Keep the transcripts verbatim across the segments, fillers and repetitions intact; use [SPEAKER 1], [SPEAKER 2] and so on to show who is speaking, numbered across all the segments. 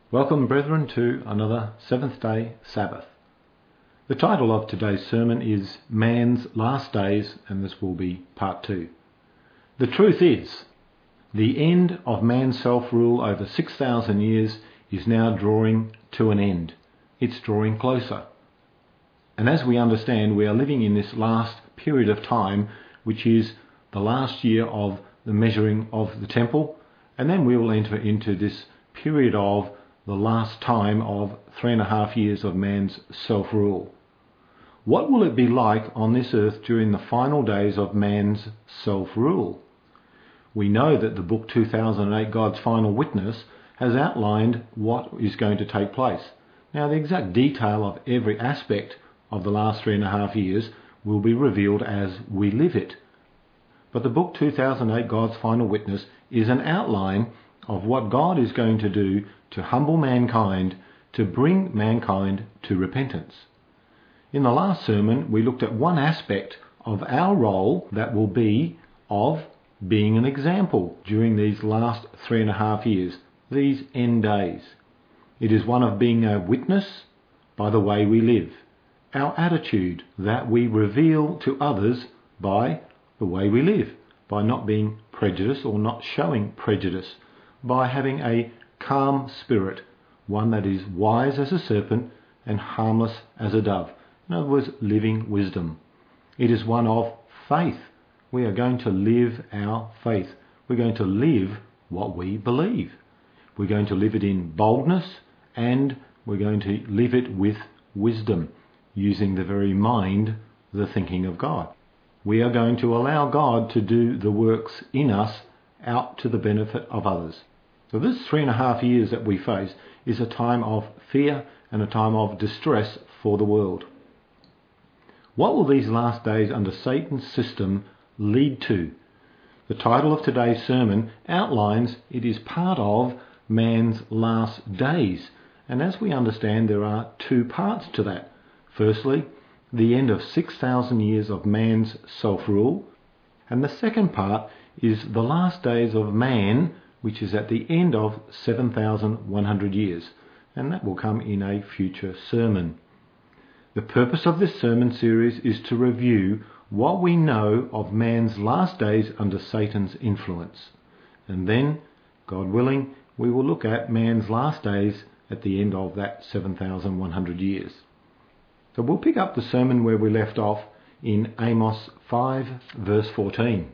[SPEAKER 1] Welcome, brethren, to another Seventh Day Sabbath. The title of today's sermon is Man's Last Days, and this will be part two. The truth is, the end of man's self-rule over six thousand years is now drawing to an end. It's drawing closer. And as we understand, we are living in this last period of time, which is the last year of the measuring of the temple, and then we will enter into this period of the last time of three and a half years of man's self-rule. What will it be like on this earth during the final days of man's self-rule? We know that the book two thousand eight, God's Final Witness, has outlined what is going to take place. Now, the exact detail of every aspect of the last three and a half years will be revealed as we live it. But the book two thousand eight, God's Final Witness, is an outline of what God is going to do to humble mankind, to bring mankind to repentance. In the last sermon, we looked at one aspect of our role that will be of being an example during these last three and a half years, these end days. It is one of being a witness by the way we live, our attitude that we reveal to others by the way we live, by not being prejudiced or not showing prejudice, by having a calm spirit, one that is wise as a serpent and harmless as a dove. In other words, living wisdom. It is one of faith. We are going to live our faith. We're going to live what we believe. We're going to live it in boldness, and we're going to live it with wisdom, using the very mind, the thinking of God. We are going to allow God to do the works in us out to the benefit of others. So this three and a half years that we face is a time of fear and a time of distress for the world. What will these last days under Satan's system lead to? The title of today's sermon outlines it is part of man's last days. And as we understand, there are two parts to that. Firstly, the end of six thousand years of man's self-rule. And the second part is the last days of man, which is at the end of seven thousand one hundred years. And that will come in a future sermon. The purpose of this sermon series is to review what we know of man's last days under Satan's influence. And then, God willing, we will look at man's last days at the end of that seven thousand one hundred years. So we'll pick up the sermon where we left off in Amos five verse fourteen.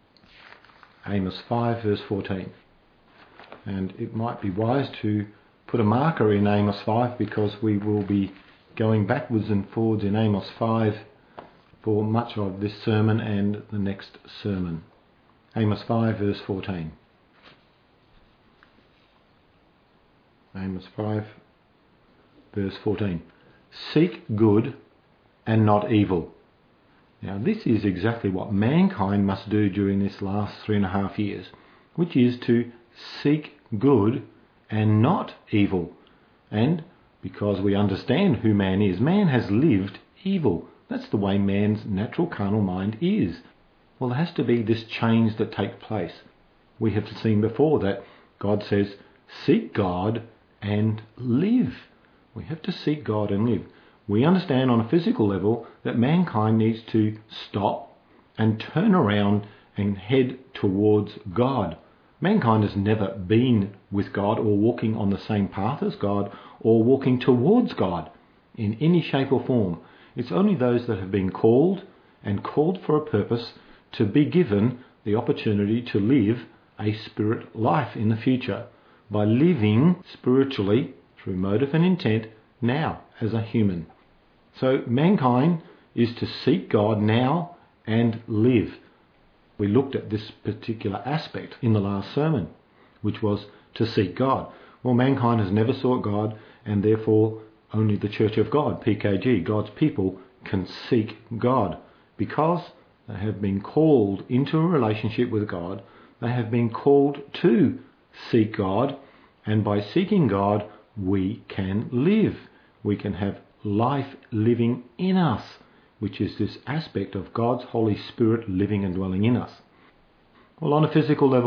[SPEAKER 1] Amos five verse fourteen. And it might be wise to put a marker in Amos five, because we will be going backwards and forwards in Amos five for much of this sermon and the next sermon. Amos five verse fourteen. Amos five verse fourteen. Seek good and not evil. Now this is exactly what mankind must do during this last three and a half years, which is to seek good and not evil. And because we understand who man is, man has lived evil. That's the way man's natural carnal mind is. Well, there has to be this change that takes place. We have seen before that God says, seek God and live. We have to seek God and live. We understand on a physical level that mankind needs to stop and turn around and head towards God. Mankind has never been with God or walking on the same path as God or walking towards God in any shape or form. It's only those that have been called and called for a purpose to be given the opportunity to live a spirit life in the future by living spiritually through motive and intent now as a human. So mankind is to seek God now and live. We looked at this particular aspect in the last sermon, which was to seek God. Well, mankind has never sought God, and therefore only the Church of God, P K G, God's people, can seek God. Because they have been called into a relationship with God, they have been called to seek God, and by seeking God, we can live. We can have life living in us, which is this aspect of God's Holy Spirit living and dwelling in us. Well, on a physical level,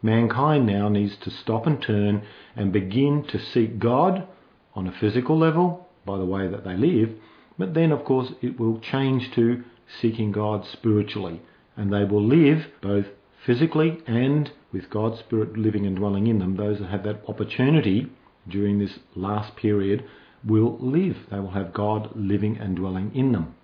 [SPEAKER 1] Mankind now needs to stop and turn and begin to seek God on a physical level by the way that they live, but then of course it will change to seeking God spiritually, and they will live both physically and with God's Spirit living and dwelling in them. Those that have that opportunity during this last period will live. They will have God living and dwelling in them.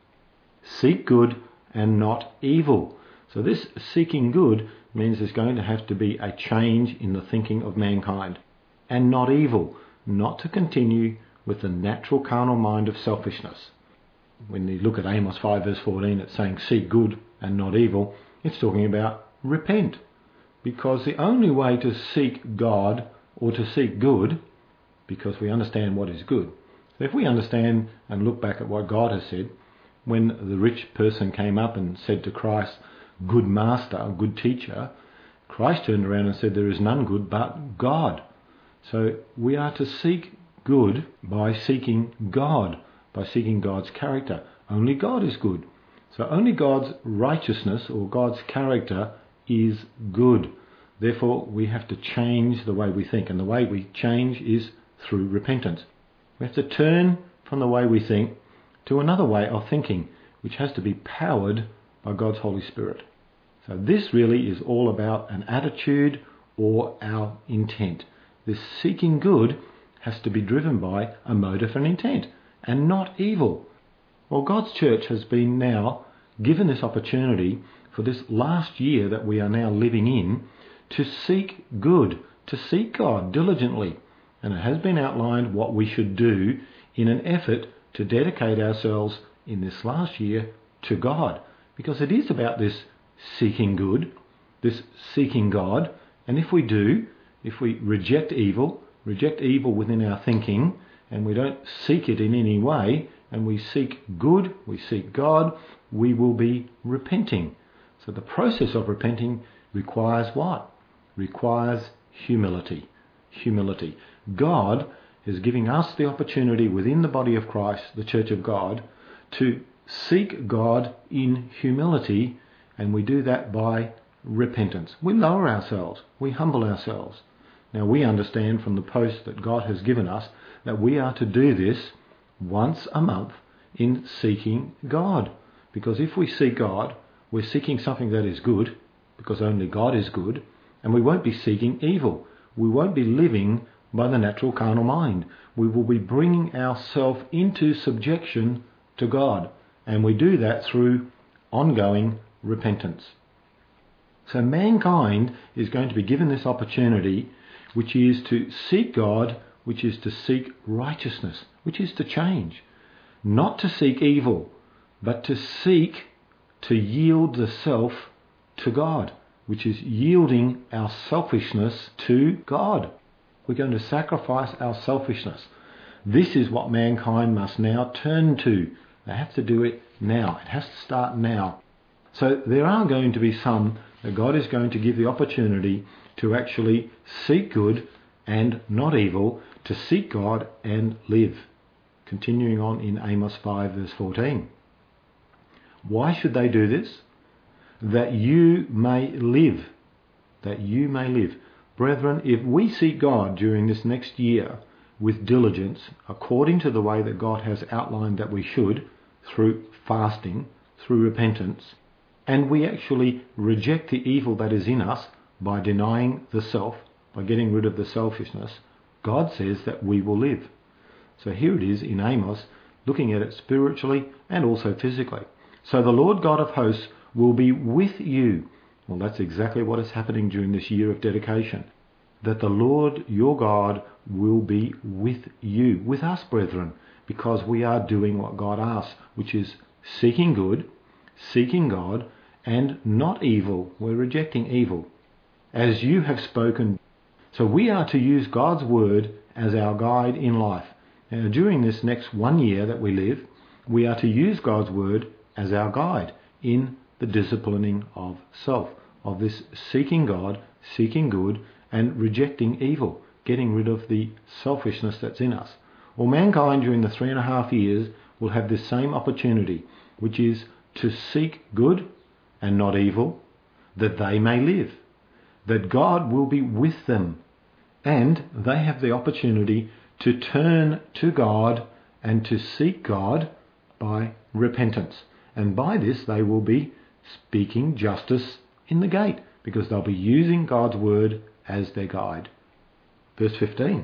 [SPEAKER 1] Seek good and not evil. So this seeking good means there's going to have to be a change in the thinking of mankind. And not evil, not to continue with the natural carnal mind of selfishness. When you look at Amos five verse fourteen, it's saying seek good and not evil. It's talking about repent. Because the only way to seek God or to seek good, because we understand what is good. So if we understand and look back at what God has said, when the rich person came up and said to Christ, good master, good teacher, Christ turned around and said, there is none good but God. So we are to seek good by seeking God, by seeking God's character. Only God is good. So only God's righteousness or God's character is good. Therefore, we have to change the way we think. And the way we change is through repentance. We have to turn from the way we think to another way of thinking, which has to be powered by God's Holy Spirit. So this really is all about an attitude or our intent. This seeking good has to be driven by a motive and intent, and not evil. Well, God's church has been now given this opportunity for this last year that we are now living in to seek good, to seek God diligently. And it has been outlined what we should do in an effort to dedicate ourselves in this last year to God. Because it is about this seeking good, this seeking God. And if we do, if we reject evil, reject evil within our thinking, and we don't seek it in any way, and we seek good, we seek God, we will be repenting. So the process of repenting requires what? Requires humility. Humility. God is giving us the opportunity within the body of Christ, the Church of God, to seek God in humility, and we do that by repentance. We lower ourselves. We humble ourselves. Now we understand from the post that God has given us that we are to do this once a month in seeking God. Because if we seek God, we're seeking something that is good, because only God is good, and we won't be seeking evil. We won't be living by the natural carnal mind. We will be bringing ourselves into subjection to God, and we do that through ongoing repentance. So mankind is going to be given this opportunity, which is to seek God, which is to seek righteousness, which is to change. Not to seek evil, but to seek to yield the self to God, which is yielding our selfishness to God. We're going to sacrifice our selfishness. This is what mankind must now turn to. They have to do it now. It has to start now. So there are going to be some that God is going to give the opportunity to actually seek good and not evil, to seek God and live. Continuing on in Amos five verse fourteen. Why should they do this? That you may live. That you may live. Brethren, if we seek God during this next year with diligence, according to the way that God has outlined that we should, through fasting, through repentance, and we actually reject the evil that is in us by denying the self, by getting rid of the selfishness, God says that we will live. So here it is in Amos, looking at it spiritually and also physically. So the Lord God of hosts will be with you. Well, that's exactly what is happening during this year of dedication. That the Lord your God will be with you, with us, brethren, because we are doing what God asks, which is seeking good, seeking God, and not evil. We're rejecting evil, as you have spoken. So we are to use God's word as our guide in life. Now, during this next one year that we live, we are to use God's word as our guide in the disciplining of self, of this seeking God, seeking good, and rejecting evil, getting rid of the selfishness that's in us. Well, mankind during the three and a half years will have this same opportunity, which is to seek good and not evil, that they may live. that God will be with them, and they have the opportunity to turn to God and to seek God by repentance. And by this they will be speaking justice in the gate, because they'll be using God's word as their guide. Verse fifteen.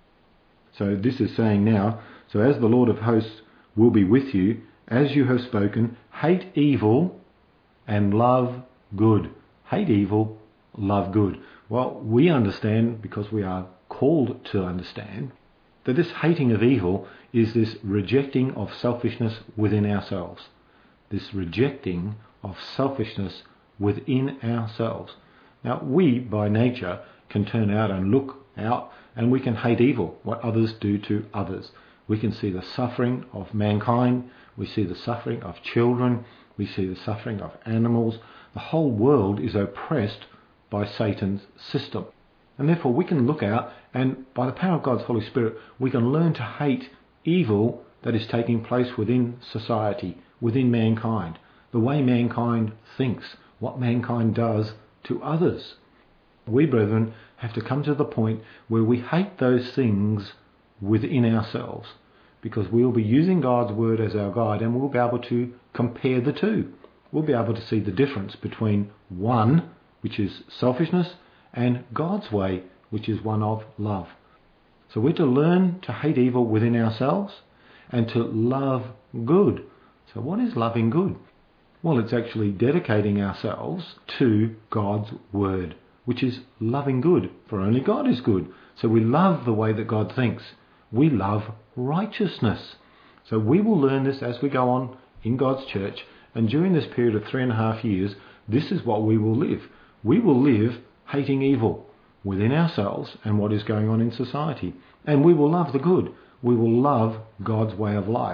[SPEAKER 1] So this is saying now, so as the Lord of hosts will be with you, as you have spoken, hate evil and love good. Hate evil, love good. Well, we understand, because we are called to understand, that this hating of evil is this rejecting of selfishness within ourselves. This rejecting of selfishness within ourselves. Now, we, by nature, can turn out and look out, and we can hate evil, what others do to others. We can see the suffering of mankind, we see the suffering of children, we see the suffering of animals. The whole world is oppressed by Satan's system. And therefore we can look out, and by the power of God's Holy Spirit, we can learn to hate evil that is taking place within society, within mankind, the way mankind thinks, what mankind does to others. We, brethren, have to come to the point where we hate those things within ourselves, because we will be using God's word as our guide, and we'll be able to compare the two. We'll be able to see the difference between one, which is selfishness, and God's way, which is one of love. So we're to learn to hate evil within ourselves and to love good. So what is loving good? Well, it's actually dedicating ourselves to God's word, which is loving good, for only God is good. So we love the way that God thinks. We love righteousness. So we will learn this as we go on in God's church, and during this period of three and a half years, this is what we will live. We will live hating evil within ourselves and what is going on in society. And we will love the good. We will love God's way of life.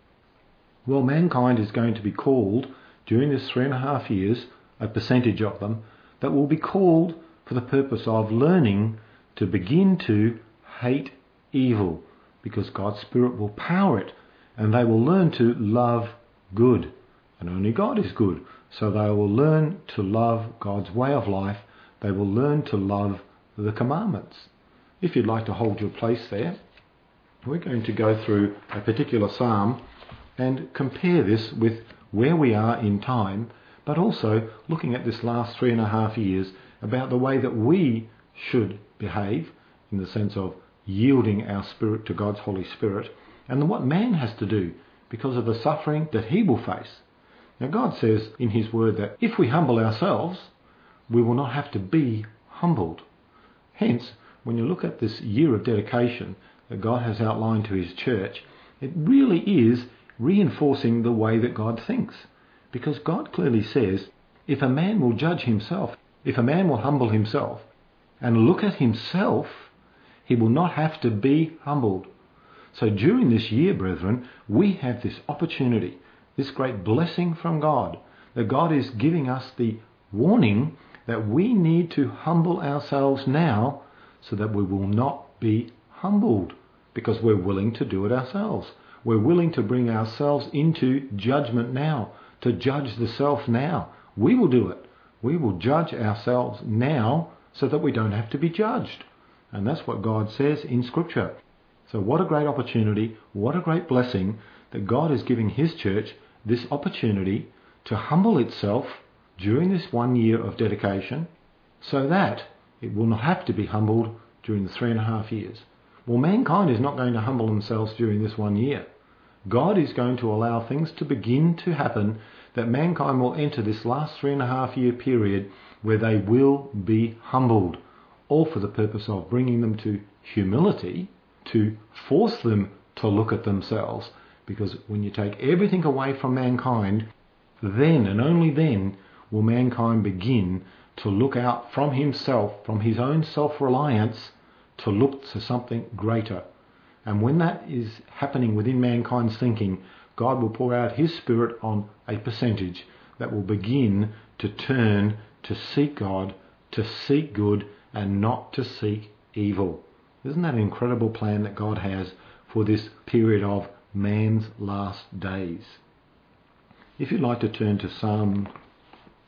[SPEAKER 1] Well, mankind is going to be called during this three and a half years, a percentage of them, that will be called for the purpose of learning to begin to hate evil, because God's Spirit will power it, and they will learn to love good. And only God is good. So they will learn to love God's way of life. They will learn to love the commandments. If you'd like to hold your place there, we're going to go through a particular psalm and compare this with where we are in time, but also looking at this last three and a half years about the way that we should behave, in the sense of yielding our spirit to God's Holy Spirit, and what man has to do because of the suffering that he will face. Now, God says in his word that if we humble ourselves, we will not have to be humbled. Hence, when you look at this year of dedication that God has outlined to his church, it really is reinforcing the way that God thinks. Because God clearly says, if a man will judge himself, if a man will humble himself and look at himself, he will not have to be humbled. So during this year, brethren, we have this opportunity, this great blessing from God, that God is giving us the warning that we need to humble ourselves now so that we will not be humbled, because we're willing to do it ourselves. We're willing to bring ourselves into judgment now, to judge the self now. We will do it. We will judge ourselves now so that we don't have to be judged. And that's what God says in Scripture. So what a great opportunity, what a great blessing that God is giving his church, this opportunity to humble itself during this one year of dedication, so that it will not have to be humbled during the three and a half years. Well, mankind is not going to humble themselves during this one year. God is going to allow things to begin to happen, that mankind will enter this last three and a half year period where they will be humbled, all for the purpose of bringing them to humility, to force them to look at themselves. Because when you take everything away from mankind, then and only then will mankind begin to look out from himself, from his own self-reliance, to look to something greater. And when that is happening within mankind's thinking, God will pour out his Spirit on a percentage that will begin to turn to seek God, to seek good, and not to seek evil. Isn't that an incredible plan that God has for this period of man's last days? If you'd like to turn to Psalm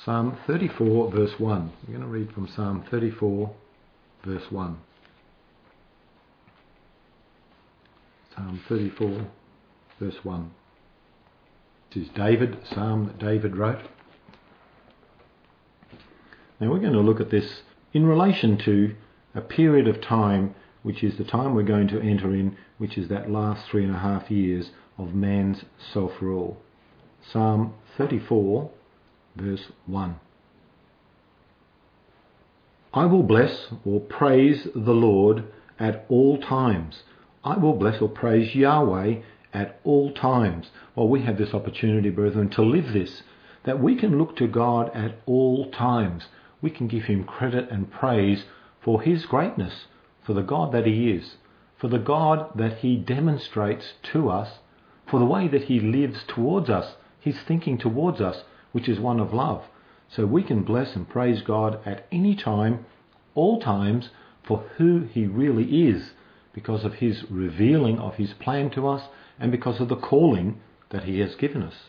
[SPEAKER 1] Psalm thirty-four verse one. We're going to read from Psalm thirty-four verse one. Psalm thirty-four verse one. This is David, a psalm that David wrote. Now we're going to look at this in relation to a period of time, which is the time we're going to enter in, which is that last three and a half years of man's self-rule. Psalm thirty-four verse one. I will bless or praise the Lord at all times. I will bless or praise Yahweh at all times. Well, we have this opportunity, brethren, to live this, that we can look to God at all times. We can give him credit and praise for his greatness, for the God that he is, for the God that he demonstrates to us, for the way that he lives towards us, his thinking towards us, which is one of love. So we can bless and praise God at any time, all times, for who he really is, because of his revealing of his plan to us and because of the calling that he has given us.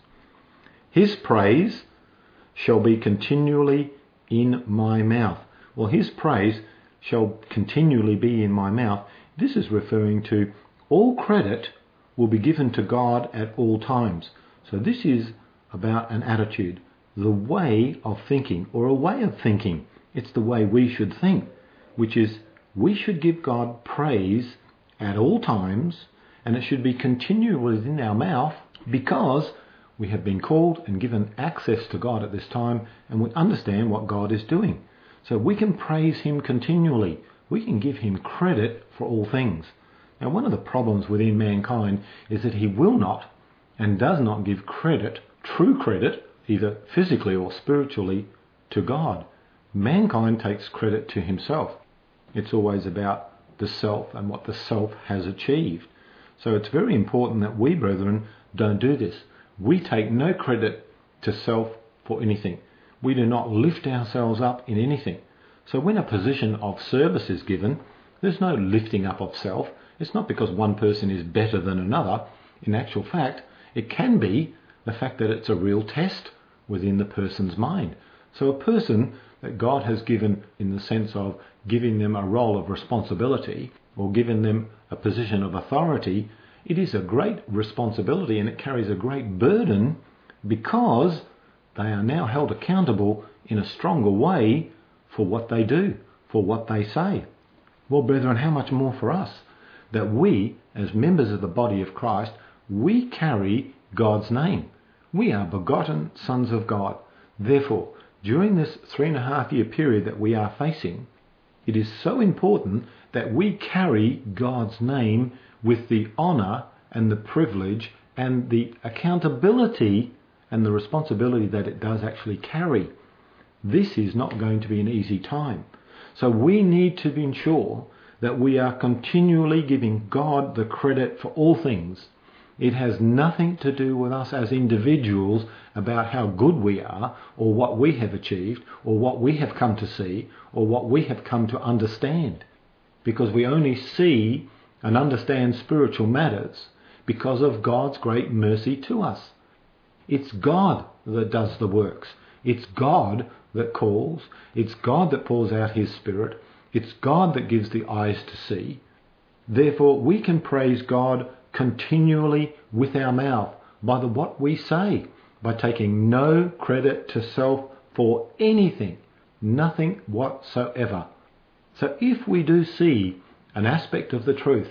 [SPEAKER 1] His praise shall be continually in my mouth. Well, his praise shall continually be in my mouth. This is referring to all credit will be given to God at all times. So this is about an attitude, the way of thinking, or a way of thinking. It's the way we should think, which is we should give God praise at all times, and it should be continually in our mouth, because we have been called and given access to God at this time, and we understand what God is doing. So we can praise him continually. We can give him credit for all things. Now, one of the problems within mankind is that he will not and does not give credit, true credit, either physically or spiritually, to God. Mankind takes credit to himself. It's always about the self and what the self has achieved. So it's very important that we, brethren, don't do this. We take no credit to self for anything. We do not lift ourselves up in anything. So when a position of service is given, there's no lifting up of self. It's not because one person is better than another. In actual fact, it can be the fact that it's a real test within the person's mind. So a person that God has given in the sense of giving them a role of responsibility or giving them a position of authority, it is a great responsibility and it carries a great burden, because they are now held accountable in a stronger way for what they do, for what they say. Well, brethren, how much more for us, that we, as members of the body of Christ, we carry God's name. We are begotten sons of God. Therefore, during this three and a half year period that we are facing, it is so important that we carry God's name with the honour and the privilege and the accountability and the responsibility that it does actually carry. This is not going to be an easy time. So we need to ensure that we are continually giving God the credit for all things. It has nothing to do with us as individuals about how good we are, or what we have achieved, or what we have come to see, or what we have come to understand. Because we only see and understand spiritual matters because of God's great mercy to us. It's God that does the works. It's God that calls. It's God that pours out his Spirit. It's God that gives the eyes to see. Therefore, we can praise God continually with our mouth by the what we say, by taking no credit to self for anything, nothing whatsoever. So if we do see an aspect of the truth,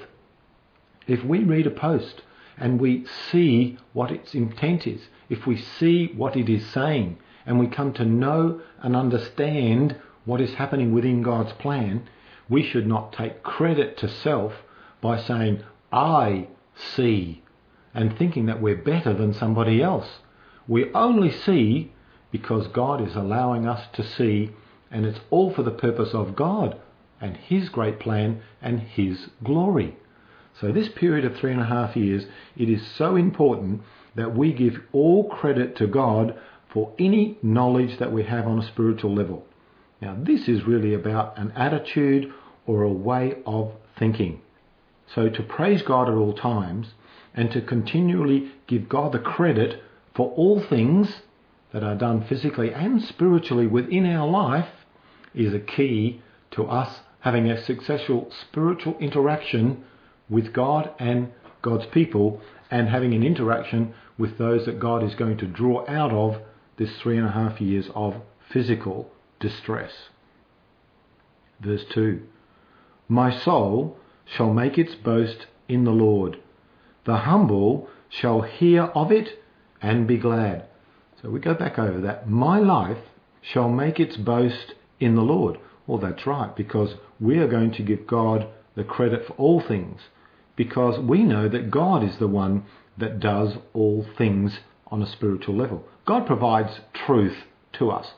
[SPEAKER 1] if we read a post and we see what its intent is, if we see what it is saying, and we come to know and understand what is happening within God's plan, we should not take credit to self by saying, I see, and thinking that we're better than somebody else. We only see because God is allowing us to see, and it's all for the purpose of God and his great plan and his glory. So this period of three and a half years, it is so important that we give all credit to God for any knowledge that we have on a spiritual level. Now, this is really about an attitude or a way of thinking. So to praise God at all times and to continually give God the credit for all things, that are done physically and spiritually within our life is a key to us having a successful spiritual interaction with God and God's people, and having an interaction with those that God is going to draw out of this three and a half years of physical distress. Verse two, my soul shall make its boast in the Lord. The humble shall hear of it and be glad. So we go back over that. My life shall make its boast in the Lord. Well, that's right, because we are going to give God the credit for all things, because we know that God is the one that does all things on a spiritual level. God provides truth to us.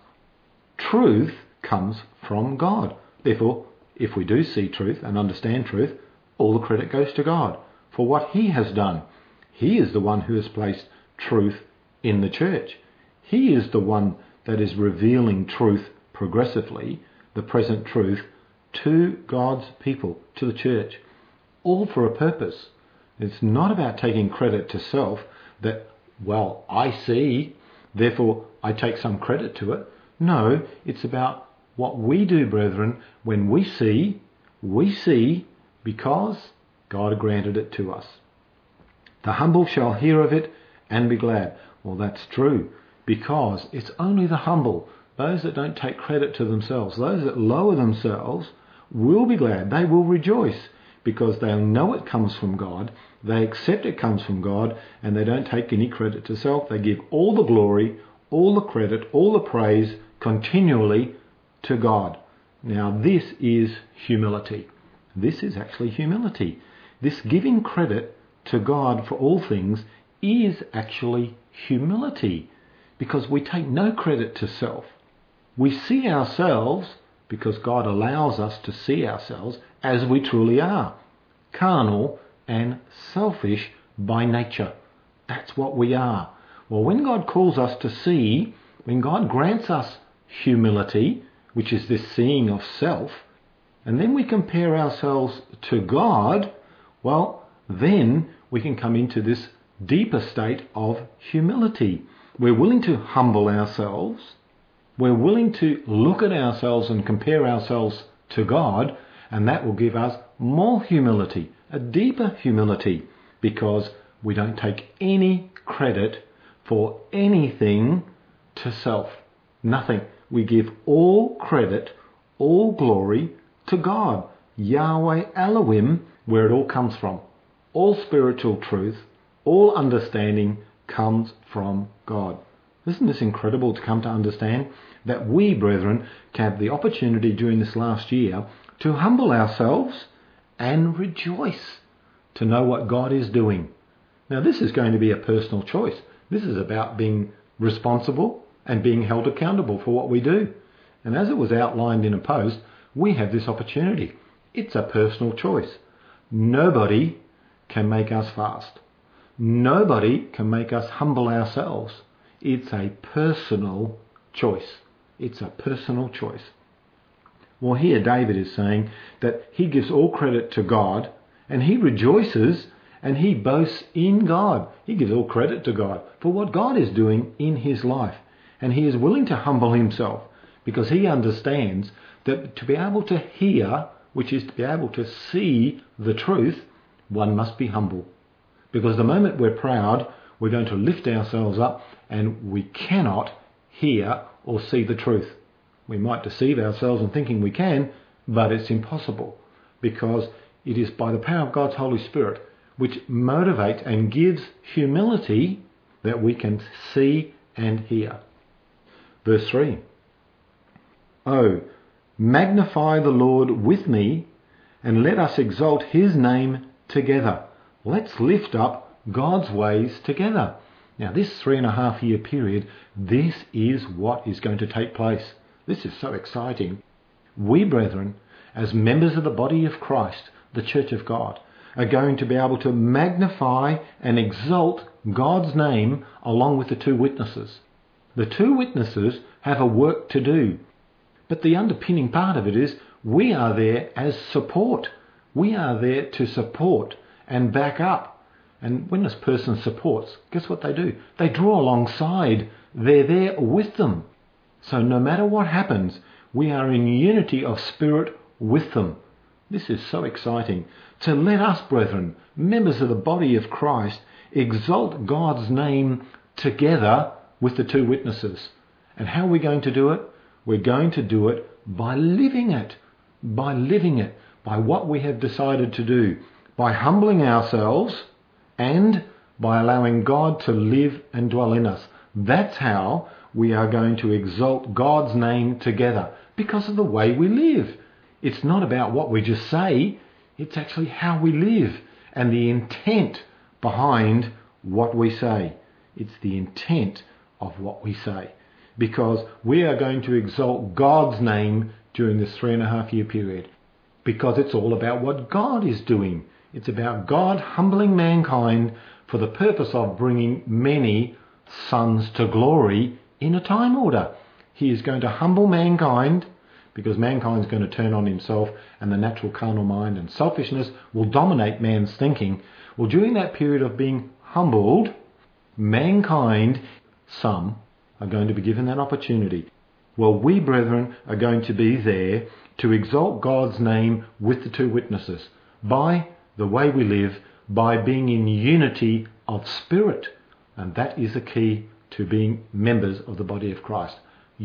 [SPEAKER 1] Truth comes from God. Therefore, if we do see truth and understand truth, all the credit goes to God for what he has done. He is the one who has placed truth in the church. He is the one that is revealing truth progressively, the present truth, to God's people, to the church, all for a purpose. It's not about taking credit to self that, well, I see, therefore I take some credit to it. No, it's about what we do, brethren, when we see, we see because God granted it to us. The humble shall hear of it and be glad. Well, that's true, because it's only the humble, those that don't take credit to themselves, those that lower themselves, will be glad. They will rejoice because they know it comes from God, they accept it comes from God, and they don't take any credit to self. They give all the glory, all the credit, all the praise continually to God. Now this is humility. This is actually humility. This giving credit to God for all things is actually humility, because we take no credit to self. We see ourselves, because God allows us to see ourselves as we truly are, carnal and selfish by nature. That's what we are. Well, when God calls us to see, when God grants us humility, which is this seeing of self, and then we compare ourselves to God, well, then we can come into this deeper state of humility. We're willing to humble ourselves. We're willing to look at ourselves and compare ourselves to God, and that will give us more humility, a deeper humility, because we don't take any credit for anything to self. Nothing. We give all credit, all glory to God, Yahweh Elohim, where it all comes from. All spiritual truth, all understanding comes from God. Isn't this incredible to come to understand that we, brethren, can have the opportunity during this last year to humble ourselves and rejoice to know what God is doing. Now, this is going to be a personal choice. This is about being responsible and being held accountable for what we do. And as it was outlined in a post, we have this opportunity. It's a personal choice. Nobody can make us fast. Nobody can make us humble ourselves. It's a personal choice. It's a personal choice. Well, here David is saying that he gives all credit to God, and he rejoices and he boasts in God. He gives all credit to God for what God is doing in his life. And he is willing to humble himself because he understands that to be able to hear, which is to be able to see the truth, one must be humble. Because the moment we're proud, we're going to lift ourselves up and we cannot hear or see the truth. We might deceive ourselves in thinking we can, but it's impossible, because it is by the power of God's Holy Spirit which motivates and gives humility that we can see and hear. Verse three. Oh, magnify the Lord with me, and let us exalt his name together. Let's lift up God's ways together. Now, this three and a half year period, this is what is going to take place. This is so exciting. We, brethren, as members of the body of Christ, the Church of God, are going to be able to magnify and exalt God's name along with the two witnesses. The two witnesses have a work to do, but the underpinning part of it is we are there as support. We are there to support and back up. And when this person supports, guess what they do? They draw alongside. They're there with them. So no matter what happens, we are in unity of spirit with them. This is so exciting. To let us, brethren, members of the body of Christ, exalt God's name together with the two witnesses. And how are we going to do it? We're going to do it by living it. By living it. By what we have decided to do. By humbling ourselves and by allowing God to live and dwell in us. That's how we are going to exalt God's name together, because of the way we live. It's not about what we just say, it's actually how we live and the intent behind what we say. It's the intent of what we say, because we are going to exalt God's name during this three and a half year period, because it's all about what God is doing. It's about God humbling mankind for the purpose of bringing many sons to glory in a time order. He is going to humble mankind because mankind is going to turn on himself, and the natural carnal mind and selfishness will dominate man's thinking. Well, during that period of being humbled, mankind, some, are going to be given that opportunity. Well, we, brethren, are going to be there to exalt God's name with the two witnesses by the way we live, by being in unity of spirit. And that is the key to being members of the body of Christ.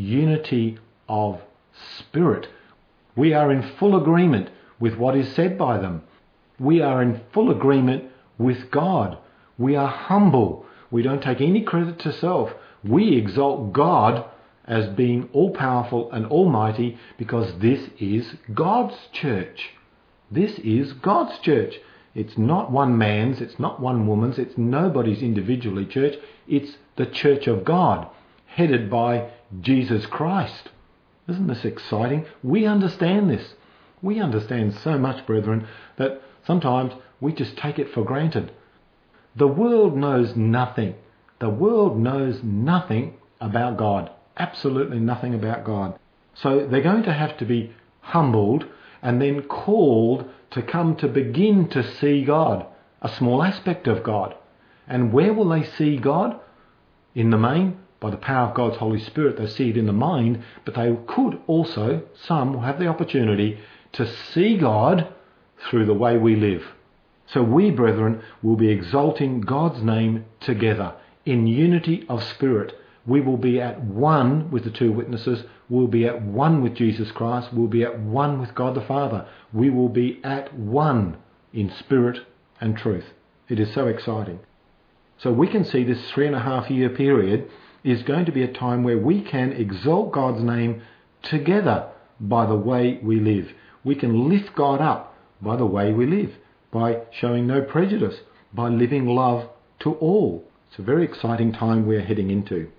[SPEAKER 1] Unity of spirit. We are in full agreement with what is said by them. We are in full agreement with God. We are humble. We don't take any credit to self. We exalt God as being all-powerful and almighty, because this is God's church. This is God's church. It's not one man's, it's not one woman's, it's nobody's individually church. It's the church of God, headed by Jesus Christ. Isn't this exciting? We understand this. We understand so much, brethren, that sometimes we just take it for granted. The world knows nothing. The world knows nothing about God. Absolutely nothing about God. So they're going to have to be humbled and then called to come to begin to see God, a small aspect of God. And where will they see God? In the main, by the power of God's Holy Spirit, they see it in the mind, but they could also, some will have the opportunity to see God through the way we live. So we, brethren, will be exalting God's name together in unity of spirit. We will be at one with the two witnesses. We'll be at one with Jesus Christ. We'll be at one with God the Father. We will be at one in spirit and truth. It is so exciting. So we can see this three and a half year period is going to be a time where we can exalt God's name together by the way we live. We can lift God up by the way we live, by showing no prejudice, by living love to all. It's a very exciting time we're heading into.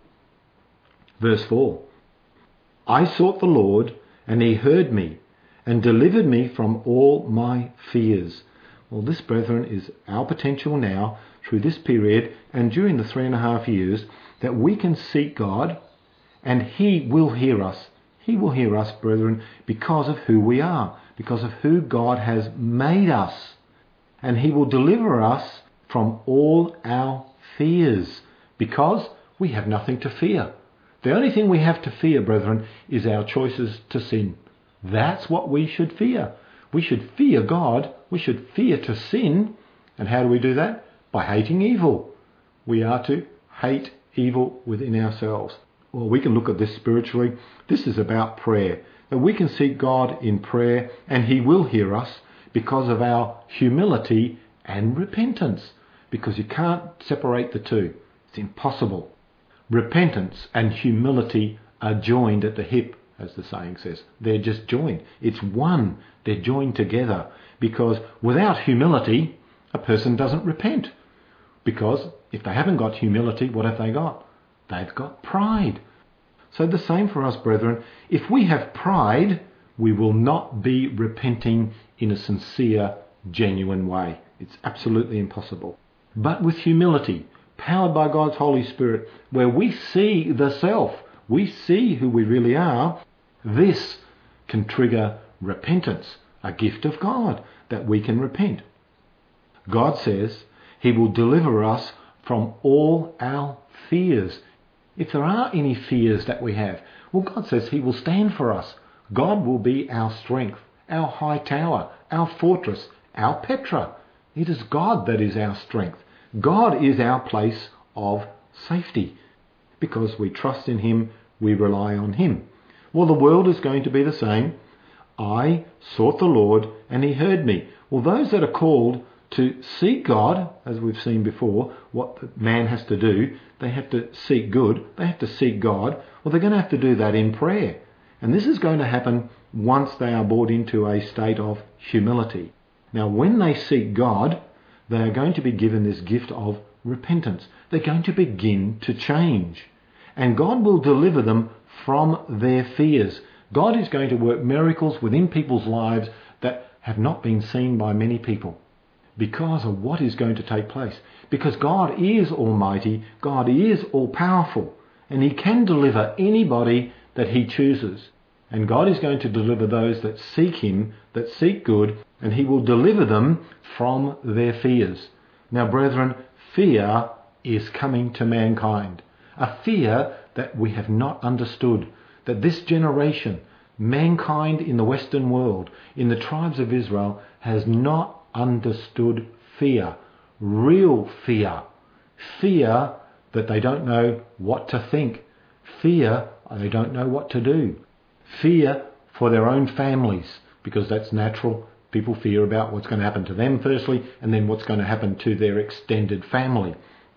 [SPEAKER 1] Verse four. I sought the Lord, and he heard me, and delivered me from all my fears. Well, this, brethren, is our potential now through this period and during the three and a half years, that we can seek God, and he will hear us. He will hear us, brethren, because of who we are, because of who God has made us. And he will deliver us from all our fears, because we have nothing to fear. The only thing we have to fear, brethren, is our choices to sin. That's what we should fear. We should fear God. We should fear to sin. And how do we do that? By hating evil. We are to hate evil within ourselves. Well, we can look at this spiritually. This is about prayer. That we can seek God in prayer, and he will hear us because of our humility and repentance. Because you can't separate the two. It's impossible. Repentance and humility are joined at the hip, as the saying says. They're just joined. It's one. They're joined together. Because without humility, a person doesn't repent. Because if they haven't got humility, what have they got? They've got pride. So the same for us, brethren. If we have pride, we will not be repenting in a sincere, genuine way. It's absolutely impossible. But with humility, powered by God's Holy Spirit, where we see the self, we see who we really are, this can trigger repentance, a gift of God, that we can repent. God says He will deliver us from all our fears. If there are any fears that we have, well, God says he will stand for us. God will be our strength, our high tower, our fortress, our Petra. It is God that is our strength. God is our place of safety. Because we trust in him, we rely on him. Well, the world is going to be the same. I sought the Lord and he heard me. Well, those that are called to seek God, as we've seen before, what man has to do, they have to seek good, they have to seek God. Well, they're going to have to do that in prayer. And this is going to happen once they are brought into a state of humility. Now, when they seek God, they are going to be given this gift of repentance. They're going to begin to change. And God will deliver them from their fears. God is going to work miracles within people's lives that have not been seen by many people because of what is going to take place. Because God is almighty, God is all-powerful, and he can deliver anybody that he chooses. And God is going to deliver those that seek him, that seek good, and he will deliver them from their fears. Now, brethren, fear is coming to mankind. A fear that we have not understood. That this generation, mankind in the Western world, in the tribes of Israel, has not understood fear. Real fear. Fear that they don't know what to think. Fear they don't know what to do. Fear for their own families, because that's natural. People fear about what's going to happen to them firstly, and then what's going to happen to their extended family.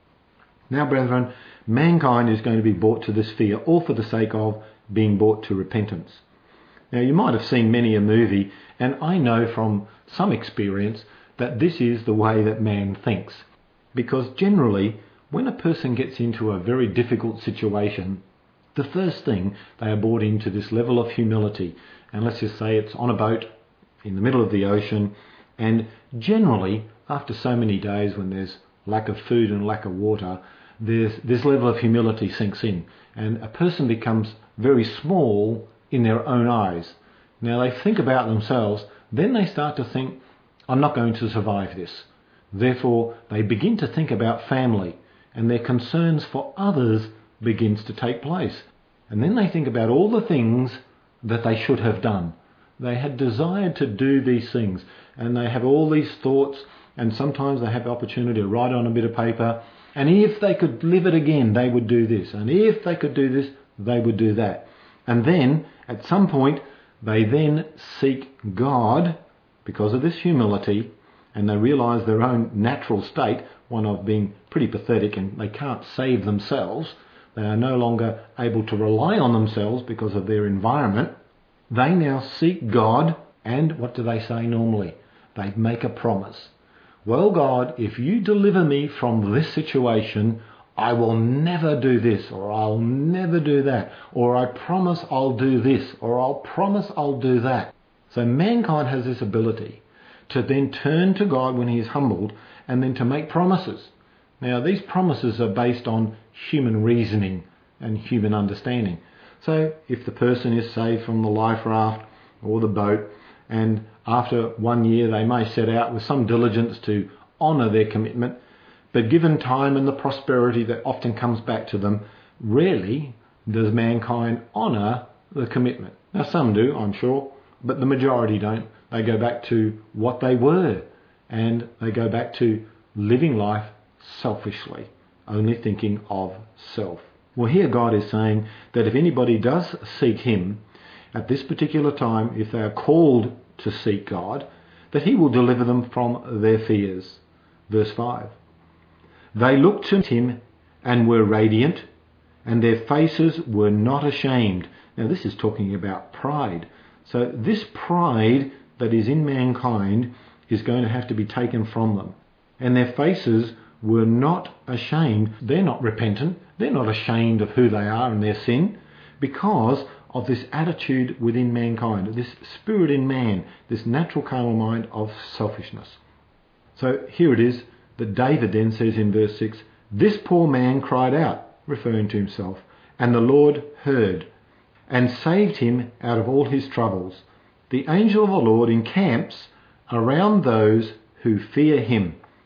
[SPEAKER 1] Now, brethren, mankind is going to be brought to this fear, all for the sake of being brought to repentance. Now, you might have seen many a movie, and I know from some experience that this is the way that man thinks. Because generally, when a person gets into a very difficult situation, the first thing, they are brought into this level of humility. And let's just say it's on a boat in the middle of the ocean, and generally, after so many days when there's lack of food and lack of water, there's, this level of humility sinks in, and a person becomes very small in their own eyes. Now they think about themselves, then they start to think, I'm not going to survive this. Therefore, they begin to think about family, and their concerns for others begins to take place. And then they think about all the things that they should have done. They had desired to do these things, and they have all these thoughts, and sometimes they have the opportunity to write on a bit of paper, and if they could live it again, they would do this, and if they could do this, they would do that. And then, at some point, they then seek God because of this humility, and they realise their own natural state, one of being pretty pathetic, and they can't save themselves. They are no longer able to rely on themselves because of their environment. They now seek God, and what do they say normally? They make a promise. Well, God, if you deliver me from this situation, I will never do this, or I'll never do that, or I promise I'll do this, or I'll promise I'll do that. So mankind has this ability to then turn to God when he is humbled, and then to make promises. Now, these promises are based on human reasoning and human understanding. So if the person is saved from the life raft or the boat, and after one year they may set out with some diligence to honour their commitment, but given time and the prosperity that often comes back to them, rarely does mankind honour the commitment. Now some do, I'm sure, but the majority don't. They go back to what they were, and they go back to living life selfishly, only thinking of self. Well, here God is saying that if anybody does seek him at this particular time, if they are called to seek God, that he will deliver them from their fears. Verse five. They looked to him and were radiant, and their faces were not ashamed. Now this is talking about pride. So this pride that is in mankind is going to have to be taken from them. And their faces were not ashamed. They're not repentant. They're not ashamed of who they are and their sin, because of this attitude within mankind, this spirit in man, this natural carnal mind of selfishness. So here it is that David then says in verse six, this poor man cried out, referring to himself, and the Lord heard and saved him out of all his troubles. The angel of the Lord encamps around those who fear him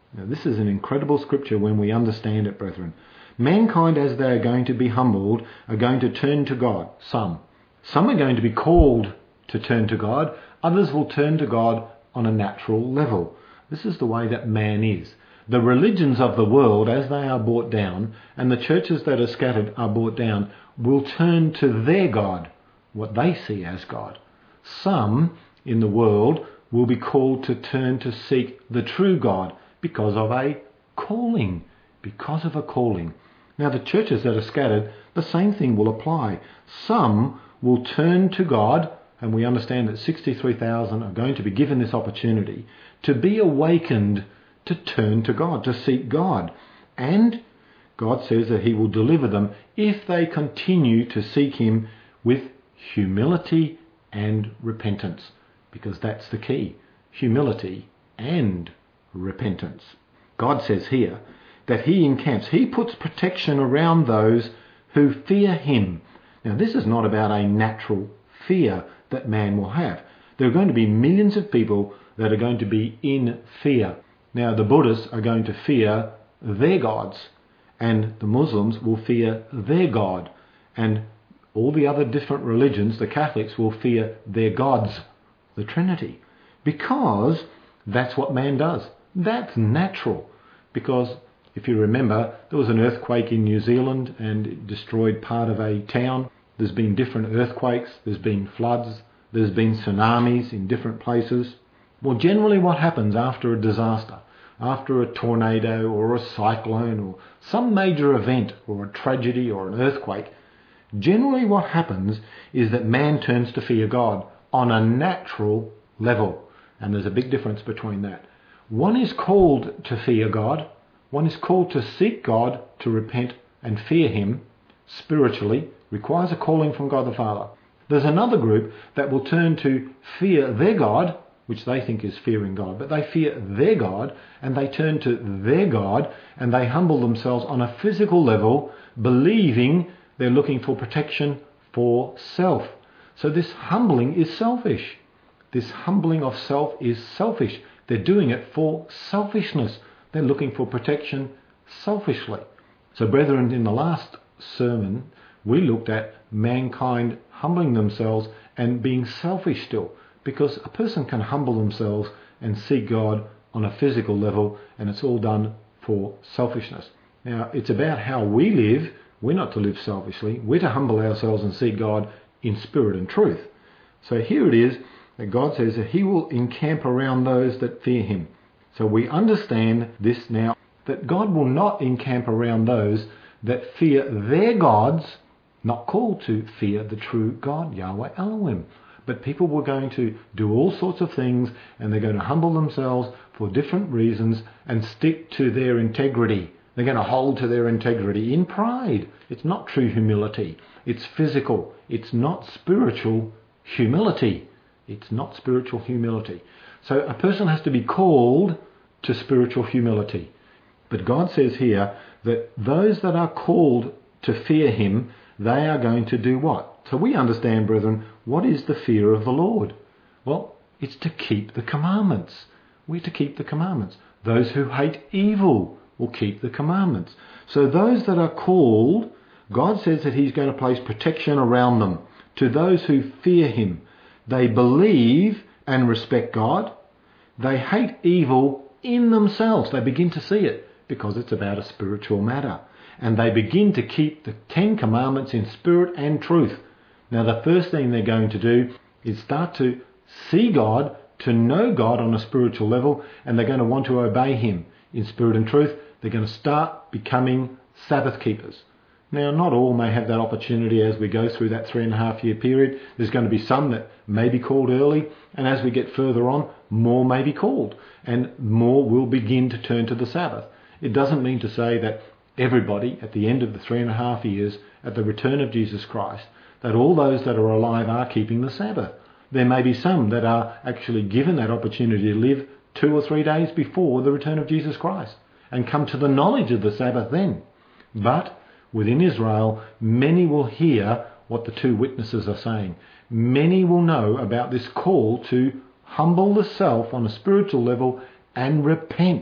[SPEAKER 1] Now, this is an incredible scripture when we understand it, brethren. Mankind, as they are going to be humbled, are going to turn to God. Some. Some are going to be called to turn to God. Others will turn to God on a natural level. This is the way that man is. The religions of the world, as they are brought down, and the churches that are scattered are brought down, will turn to their God, what they see as God. Some in the world will be called to turn to seek the true God because of a calling. Because of a calling. Now, the churches that are scattered, the same thing will apply. Some will turn to God, and we understand that sixty-three thousand are going to be given this opportunity to be awakened to turn to God, to seek God. And God says that he will deliver them if they continue to seek him with humility and repentance, because that's the key. Humility and repentance. God says here that he encamps, he puts protection around those who fear him. Now, this is not about a natural fear that man will have. There are going to be millions of people that are going to be in fear. Now, the Buddhists are going to fear their gods, and the Muslims will fear their God, and all the other different religions, the Catholics, will fear their gods, the Trinity, because that's what man does. That's natural, because if you remember, there was an earthquake in New Zealand and it destroyed part of a town. There's been different earthquakes, there's been floods, there's been tsunamis in different places. Well, generally what happens after a disaster, after a tornado or a cyclone or some major event or a tragedy or an earthquake, generally what happens is that man turns to fear God on a natural level. And there's a big difference between that. One is called to fear God. One is called to seek God, to repent and fear him spiritually, requires a calling from God the Father. There's another group that will turn to fear their God, which they think is fearing God, but they fear their God, and they turn to their God, and they humble themselves on a physical level, believing they're looking for protection for self. So this humbling is selfish. This humbling of self is selfish. They're doing it for selfishness. They're looking for protection selfishly. So, brethren, in the last sermon, we looked at mankind humbling themselves and being selfish still, because a person can humble themselves and seek God on a physical level, and it's all done for selfishness. Now, it's about how we live. We're not to live selfishly. We're to humble ourselves and seek God in spirit and truth. So here it is that God says that he will encamp around those that fear him. So we understand this now, that God will not encamp around those that fear their gods, not called to fear the true God, Yahweh Elohim. But people were going to do all sorts of things, and they're going to humble themselves for different reasons and stick to their integrity. They're going to hold to their integrity in pride. It's not true humility. It's physical. It's not spiritual humility. It's not spiritual humility. So a person has to be called to spiritual humility. But God says here that those that are called to fear him, they are going to do what? So we understand, brethren, what is the fear of the Lord? Well, it's to keep the commandments. We're to keep the commandments. Those who hate evil will keep the commandments. So those that are called, God says that he's going to place protection around them. To those who fear him, they believe and respect God. They hate evil in themselves. They begin to see it because it's about a spiritual matter. And they begin to keep the Ten Commandments in spirit and truth. Now, the first thing they're going to do is start to see God, to know God on a spiritual level, and they're going to want to obey him in spirit and truth. They're going to start becoming Sabbath keepers. Now, not all may have that opportunity as we go through that three and a half year period. There's going to be some that may be called early, and as we get further on, more may be called, and more will begin to turn to the Sabbath. It doesn't mean to say that everybody at the end of the three and a half years, at the return of Jesus Christ, that all those that are alive are keeping the Sabbath. There may be some that are actually given that opportunity to live two or three days before the return of Jesus Christ and come to the knowledge of the Sabbath then. But within Israel, many will hear what the two witnesses are saying. Many will know about this call to humble the self on a spiritual level and repent.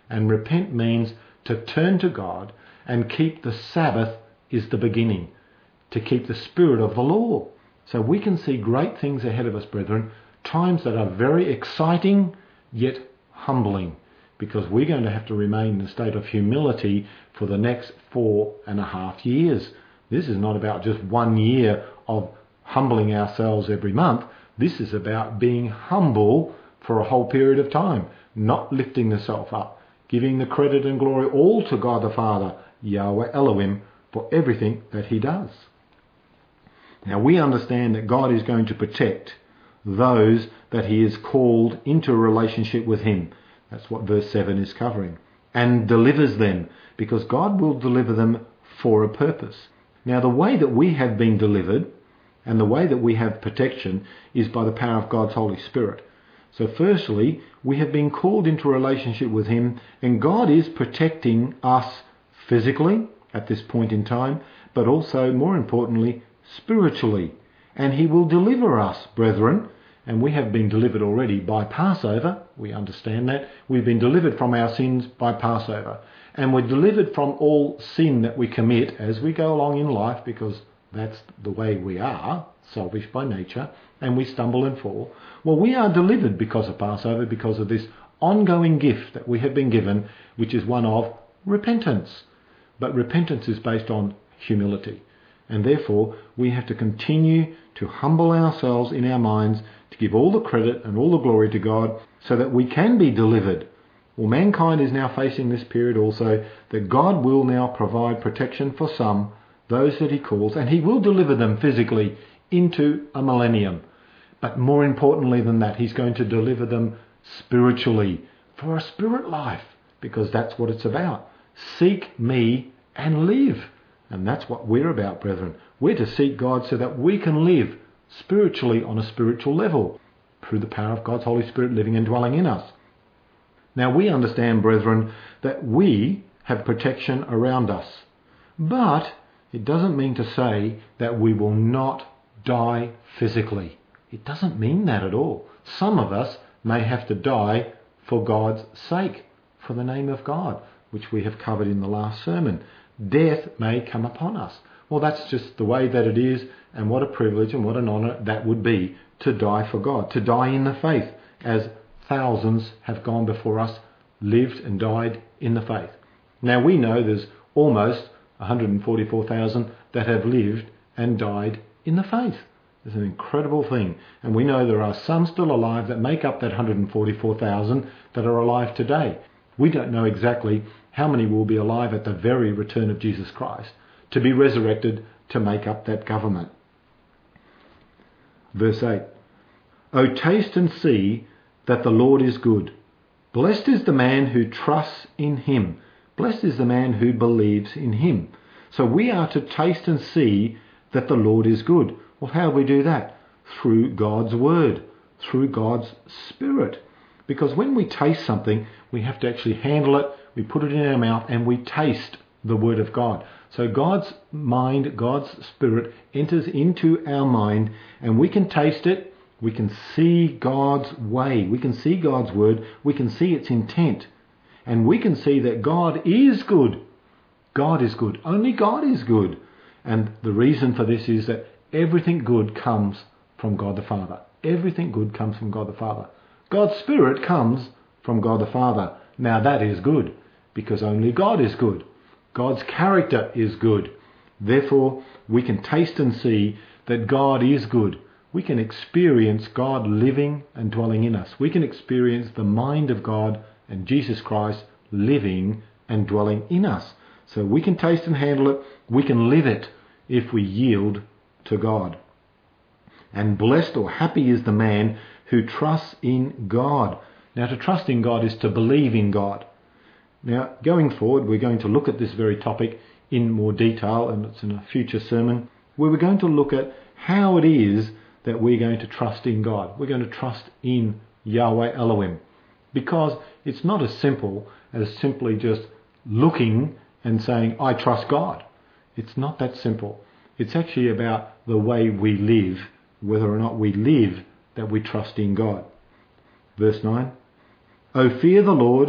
[SPEAKER 1] And repent means to turn to God and keep the Sabbath is the beginning, to keep the spirit of the law. So we can see great things ahead of us, brethren, times that are very exciting yet humbling, because we're going to have to remain in a state of humility for the next four and a half years. This is not about just one year of humbling ourselves every month. This is about being humble for a whole period of time, not lifting the self up, giving the credit and glory all to God the Father, Yahweh Elohim, for everything that he does. Now we understand that God is going to protect those that he has called into a relationship with him. That's what verse seven is covering. And delivers them, because God will deliver them for a purpose. Now the way that we have been delivered and the way that we have protection is by the power of God's Holy Spirit. So firstly, we have been called into a relationship with him, and God is protecting us physically at this point in time, but also, more importantly, spiritually. And he will deliver us, brethren. And we have been delivered already by Passover. We understand that. We've been delivered from our sins by Passover. And we're delivered from all sin that we commit as we go along in life, because that's the way we are, selfish by nature, and we stumble and fall. Well, we are delivered because of Passover, because of this ongoing gift that we have been given, which is one of repentance. But repentance is based on humility. And therefore, we have to continue to humble ourselves in our minds, to give all the credit and all the glory to God, so that we can be delivered. Well, mankind is now facing this period also, that God will now provide protection for some, those that he calls, and he will deliver them physically into a millennium. But more importantly than that, he's going to deliver them spiritually for a spirit life, because that's what it's about. Seek me and live. And that's what we're about, brethren. We're to seek God so that we can live spiritually on a spiritual level through the power of God's Holy Spirit living and dwelling in us. Now we understand, brethren, that we have protection around us. But it doesn't mean to say that we will not die physically. It doesn't mean that at all. Some of us may have to die for God's sake, for the name of God, which we have covered in the last sermon. Death may come upon us. Well, that's just the way that it is, and what a privilege and what an honour that would be to die for God, to die in the faith, as thousands have gone before us, lived and died in the faith. Now we know there's almost one hundred forty-four thousand that have lived and died in the faith. It's an incredible thing. And we know there are some still alive that make up that one hundred forty-four thousand that are alive today. We don't know exactly how many will be alive at the very return of Jesus Christ, to be resurrected to make up that government. Verse eight. O taste and see that the Lord is good. Blessed is the man who trusts in him. Blessed is the man who believes in him. So we are to taste and see that the Lord is good. Well, how do we do that? Through God's word, through God's Spirit. Because when we taste something, we have to actually handle it, we put it in our mouth, and we taste the word of God. So God's mind, God's Spirit enters into our mind, and we can taste it, we can see God's way, we can see God's word, we can see its intent, and we can see that God is good. God is good. Only God is good. And the reason for this is that everything good comes from God the Father. Everything good comes from God the Father. God's Spirit comes from God the Father. Now that is good, because only God is good. God's character is good. Therefore, we can taste and see that God is good. We can experience God living and dwelling in us. We can experience the mind of God and Jesus Christ living and dwelling in us. So we can taste and handle it. We can live it if we yield to God. And blessed or happy is the man who trusts in God. Now, to trust in God is to believe in God. Now, going forward, we're going to look at this very topic in more detail, and it's in a future sermon, where we're going to look at how it is that we're going to trust in God. We're going to trust in Yahweh Elohim, because it's not as simple as simply just looking and saying, I trust God. It's not that simple. It's actually about the way we live, whether or not we live that we trust in God. Verse nine. O fear the Lord,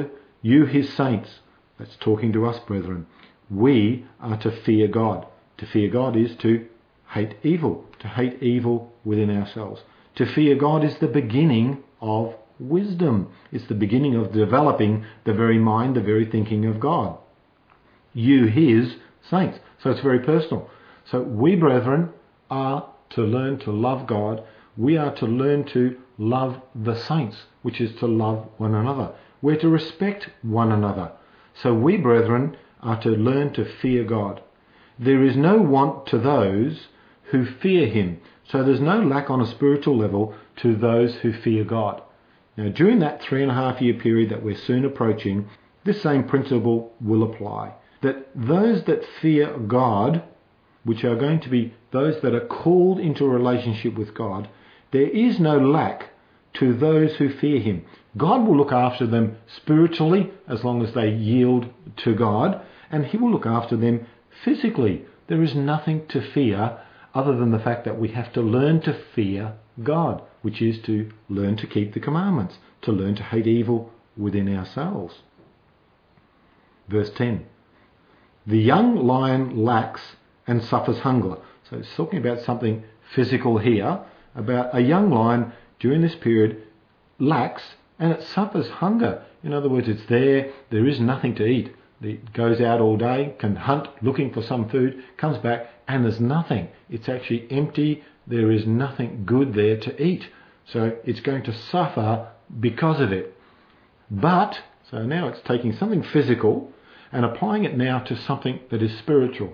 [SPEAKER 1] You his saints, that's talking to us, brethren, we are to fear God. To fear God is to hate evil, to hate evil within ourselves. To fear God is the beginning of wisdom. It's the beginning of developing the very mind, the very thinking of God. You his saints. So it's very personal. So we, brethren, are to learn to love God. We are to learn to love the saints, which is to love one another. We're to respect one another. So we, brethren, are to learn to fear God. There is no want to those who fear him. So there's no lack on a spiritual level to those who fear God. Now, during that three and a half year period that we're soon approaching, this same principle will apply. That those that fear God, which are going to be those that are called into a relationship with God, there is no lack to those who fear him. God will look after them spiritually as long as they yield to God, and he will look after them physically. There is nothing to fear other than the fact that we have to learn to fear God, which is to learn to keep the commandments, to learn to hate evil within ourselves. Verse ten. The young lion lacks and suffers hunger. So it's talking about something physical here, about a young lion during this period lacks and it suffers hunger. In other words, it's there, there is nothing to eat. It goes out all day, can hunt looking for some food, comes back and there's nothing. It's actually empty. There is nothing good there to eat. So it's going to suffer because of it. But, so now it's taking something physical and applying it now to something that is spiritual.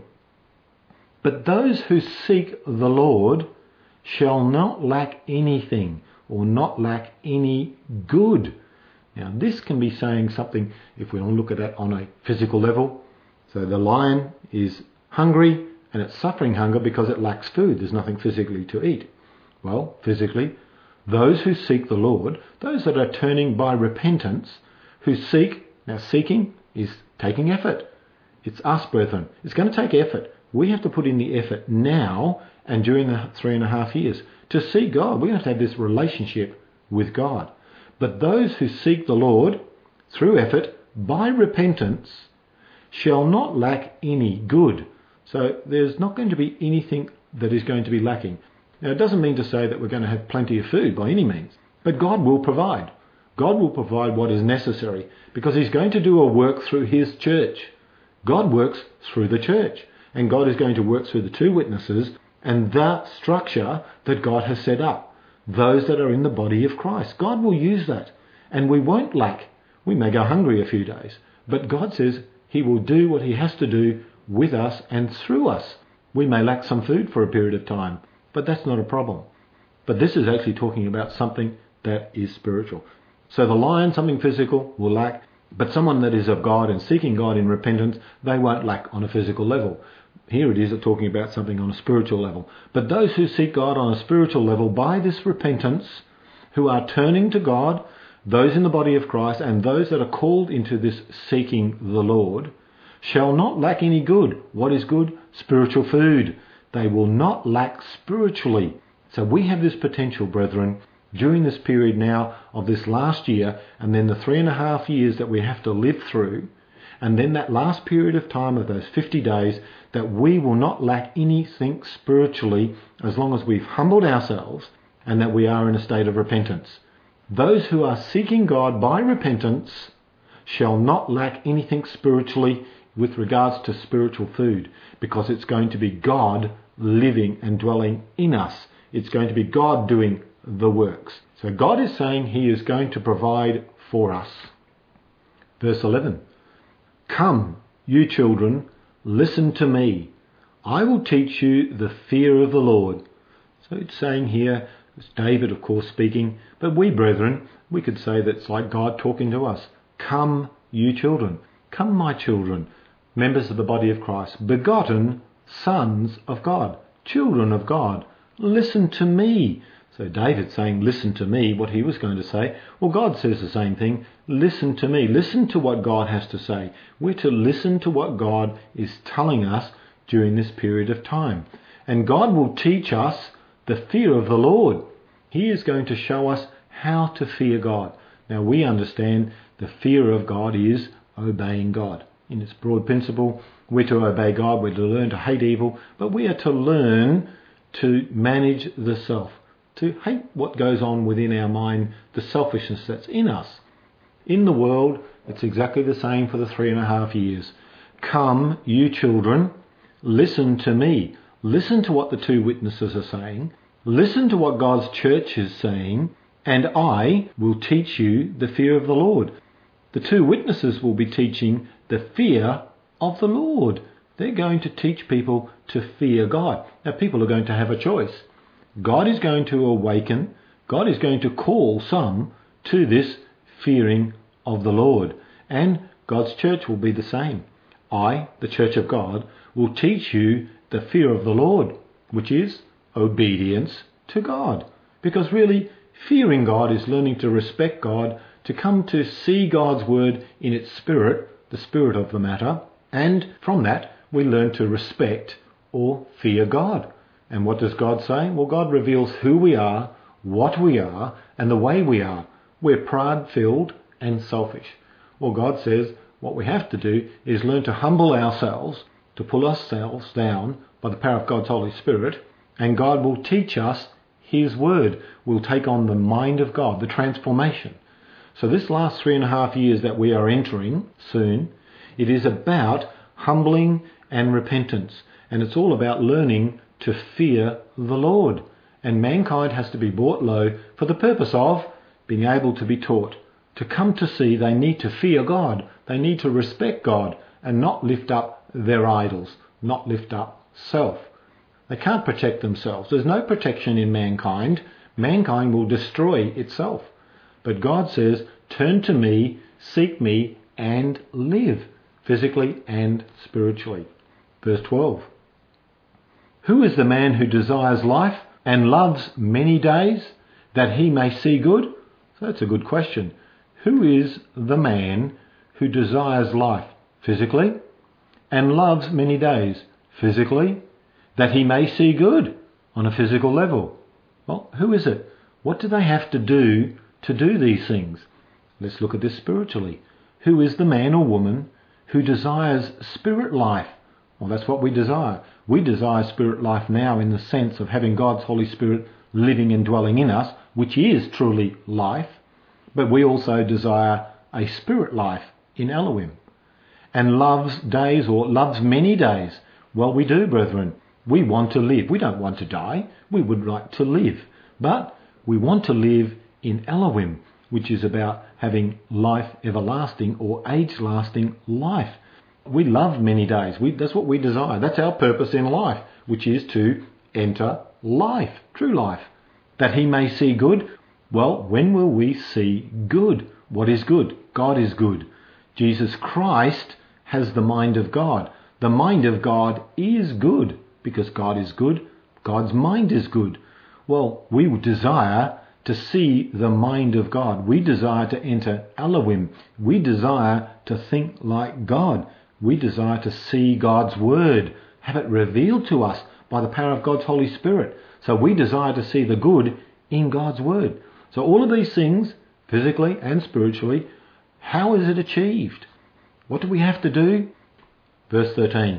[SPEAKER 1] But those who seek the Lord shall not lack anything or not lack any good. Now this can be saying something, if we want to look at that on a physical level. So the lion is hungry and it's suffering hunger because it lacks food. There's nothing physically to eat. Well, physically, those who seek the Lord, those that are turning by repentance, who seek, now seeking is taking effort. It's us, brethren. It's going to take effort. We have to put in the effort now and during the three and a half years to see God. We have to have this relationship with God. But those who seek the Lord through effort by repentance shall not lack any good. So there's not going to be anything that is going to be lacking. Now it doesn't mean to say that we're going to have plenty of food by any means, but God will provide. God will provide what is necessary because he's going to do a work through his church. God works through the church and God is going to work through the two witnesses and that structure that God has set up. Those that are in the body of Christ. God will use that and we won't lack. We may go hungry a few days, but God says he will do what he has to do with us and through us. We may lack some food for a period of time, but that's not a problem. But this is actually talking about something that is spiritual. So the lion, something physical, will lack, but someone that is of God and seeking God in repentance, they won't lack on a physical level. Here it is talking about something on a spiritual level. But those who seek God on a spiritual level by this repentance, who are turning to God, those in the body of Christ and those that are called into this seeking the Lord, shall not lack any good. What is good? Spiritual food. They will not lack spiritually. So we have this potential, brethren, during this period now of this last year and then the three and a half years that we have to live through and then that last period of time of those fifty days, that we will not lack anything spiritually as long as we've humbled ourselves and that we are in a state of repentance. Those who are seeking God by repentance shall not lack anything spiritually with regards to spiritual food, because it's going to be God living and dwelling in us. It's going to be God doing the works. So God is saying he is going to provide for us. Verse eleven. Come, you children, listen to me. I will teach you the fear of the Lord. So it's saying here, it's David of course speaking, but we brethren, we could say that it's like God talking to us. Come, you children. Come, my children, members of the body of Christ, begotten sons of God, children of God. Listen to me. So David's saying, listen to me, what he was going to say. Well, God says the same thing. Listen to me. Listen to what God has to say. We're to listen to what God is telling us during this period of time. And God will teach us the fear of the Lord. He is going to show us how to fear God. Now we understand The fear of God is obeying God. In its broad principle, we're to obey God, we're to learn to hate evil, but we are to learn to manage the self, to hate what goes on within our mind, the selfishness that's in us. In the world, it's exactly the same for the three and a half years. Come, you children, listen to me. Listen to what the two witnesses are saying. Listen to what God's church is saying, and I will teach you the fear of the Lord. The two witnesses will be teaching the fear of the Lord. They're going to teach people to fear God. Now, people are going to have a choice. God is going to awaken, God is going to call some to this fearing of the Lord. And God's church will be the same. I, the church of God, will teach you the fear of the Lord, which is obedience to God. Because really, fearing God is learning to respect God, to come to see God's word in its spirit, the spirit of the matter, and from that we learn to respect or fear God. And what does God say? Well, God reveals who we are, what we are, and the way we are. We're pride-filled and selfish. Well, God says what we have to do is learn to humble ourselves, to pull ourselves down by the power of God's Holy Spirit, and God will teach us His word. We'll take on the mind of God, the transformation. So this last three and a half years that we are entering soon, it is about humbling and repentance. And it's all about learning to fear the Lord. And mankind has to be brought low for the purpose of being able to be taught. To come to see they need to fear God. They need to respect God and not lift up their idols, not lift up self. They can't protect themselves. There's no protection in mankind. Mankind will destroy itself. But God says, turn to me, seek me, and live, physically and spiritually. Verse twelve. Who is the man who desires life and loves many days, that he may see good? So that's a good question. Who is the man who desires life, physically, and loves many days, physically, that he may see good on a physical level? Well, who is it? What do they have to do to do these things? Let's look at this spiritually. Who is the man or woman who desires spirit life? Well, that's what we desire. We desire spirit life now in the sense of having God's Holy Spirit living and dwelling in us, which is truly life. But we also desire a spirit life in Elohim. And loves days, or loves many days. Well, we do, brethren. We want to live. We don't want to die. We would like to live. But we want to live in Elohim, which is about having life everlasting or age-lasting life. We love many days. We, that's what we desire. That's our purpose in life, which is to enter life, true life, that he may see good. Well, when will we see good? What is good? God is good. Jesus Christ has the mind of God. The mind of God is good because God is good. God's mind is good. Well, we desire to see the mind of God. We desire to enter Elohim. We desire to think like God. We desire to see God's word, have it revealed to us by the power of God's Holy Spirit. So we desire to see the good in God's word. So all of these things, physically and spiritually, how is it achieved? What do we have to do? Verse thirteen.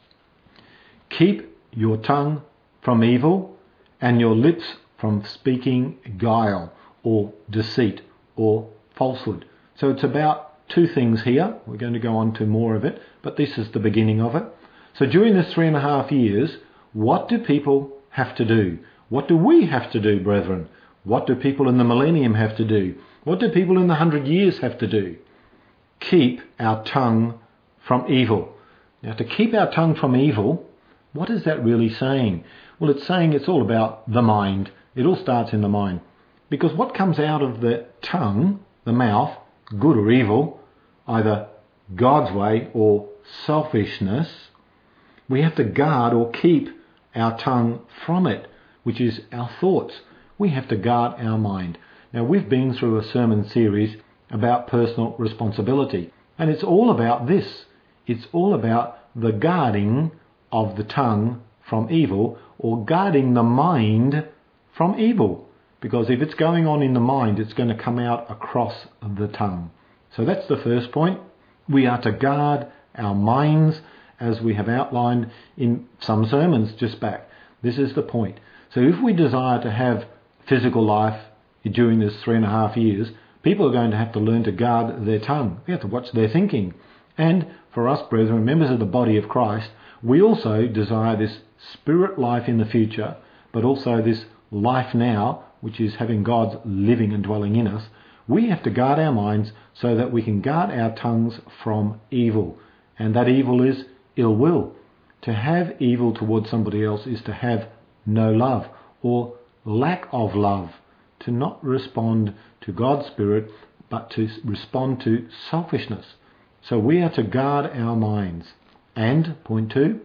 [SPEAKER 1] Keep your tongue from evil and your lips from speaking guile or deceit or falsehood. So it's about two things here. We're going to go on to more of it, but this is the beginning of it. So during this three and a half years, what do people have to do? What do we have to do, brethren? What do people in the millennium have to do? What do people in the hundred years have to do? Keep our tongue from evil. Now, to keep our tongue from evil, what is that really saying? Well, it's saying it's all about the mind. It all starts in the mind. Because what comes out of the tongue, the mouth, good or evil, either God's way or selfishness, we have to guard or keep our tongue from it, which is our thoughts. We have to guard our mind. Now, we've been through a sermon series about personal responsibility, and it's all about this. It's all about the guarding of the tongue from evil, or guarding the mind from evil. Because if it's going on in the mind, it's going to come out across the tongue. So that's the first point. We are to guard our minds, as we have outlined in some sermons just back. This is the point. So if we desire to have physical life during this three and a half years, people are going to have to learn to guard their tongue. They have to watch their thinking. And for us, brethren, members of the body of Christ, we also desire this spirit life in the future, but also this life now, which is having God living and dwelling in us. We have to guard our minds so that we can guard our tongues from evil. And that evil is ill will. To have evil towards somebody else is to have no love or lack of love, to not respond to God's Spirit, but to respond to selfishness. So we are to guard our minds. And, point two,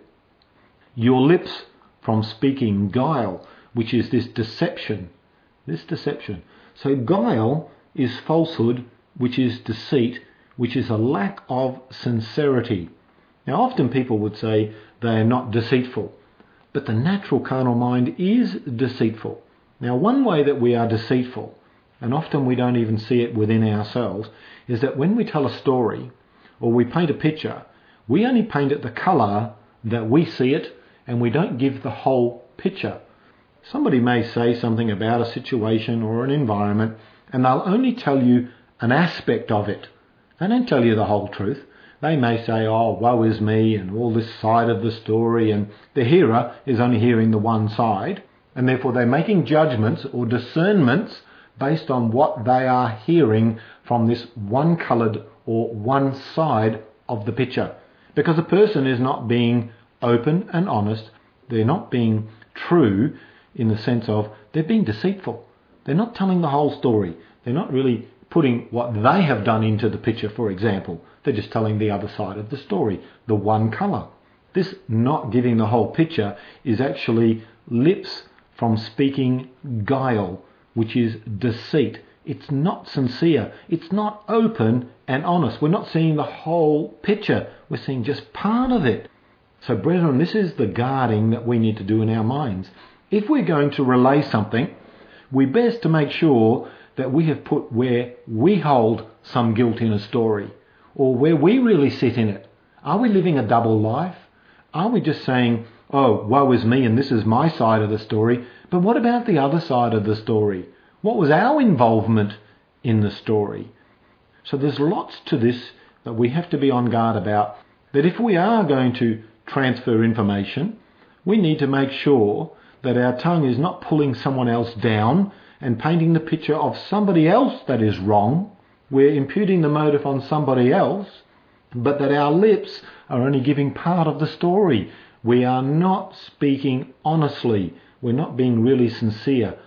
[SPEAKER 1] your lips from speaking guile, which is this deception. This deception. So guile is falsehood, which is deceit, which is a lack of sincerity. Now often people would say they are not deceitful, but the natural carnal mind is deceitful. Now one way that we are deceitful, and often we don't even see it within ourselves, is that when we tell a story or we paint a picture, we only paint it the colour that we see it, and we don't give the whole picture. Somebody may say something about a situation or an environment, and they'll only tell you an aspect of it. They don't tell you the whole truth. They may say, oh, woe is me, and all this side of the story, and the hearer is only hearing the one side, and therefore they're making judgments or discernments based on what they are hearing from this one-coloured or one side of the picture. Because a person is not being open and honest, they're not being true in the sense of they're being deceitful. They're not telling the whole story. They're not really putting what they have done into the picture, for example. They're just telling the other side of the story, the one colour. This not giving the whole picture is actually lips from speaking guile, which is deceit. It's not sincere. It's not open and honest. We're not seeing the whole picture. We're seeing just part of it. So brethren, this is the guarding that we need to do in our minds. If we're going to relay something, we best to make sure that we have put where we hold some guilt in a story, or where we really sit in it. Are we living a double life? Are we just saying, oh, woe is me and this is my side of the story, but what about the other side of the story? What was our involvement in the story? So there's lots to this that we have to be on guard about, that if we are going to transfer information, we need to make sure that our tongue is not pulling someone else down and painting the picture of somebody else that is wrong. We're imputing the motive on somebody else, but that our lips are only giving part of the story. We are not speaking honestly. We're not being really sincere,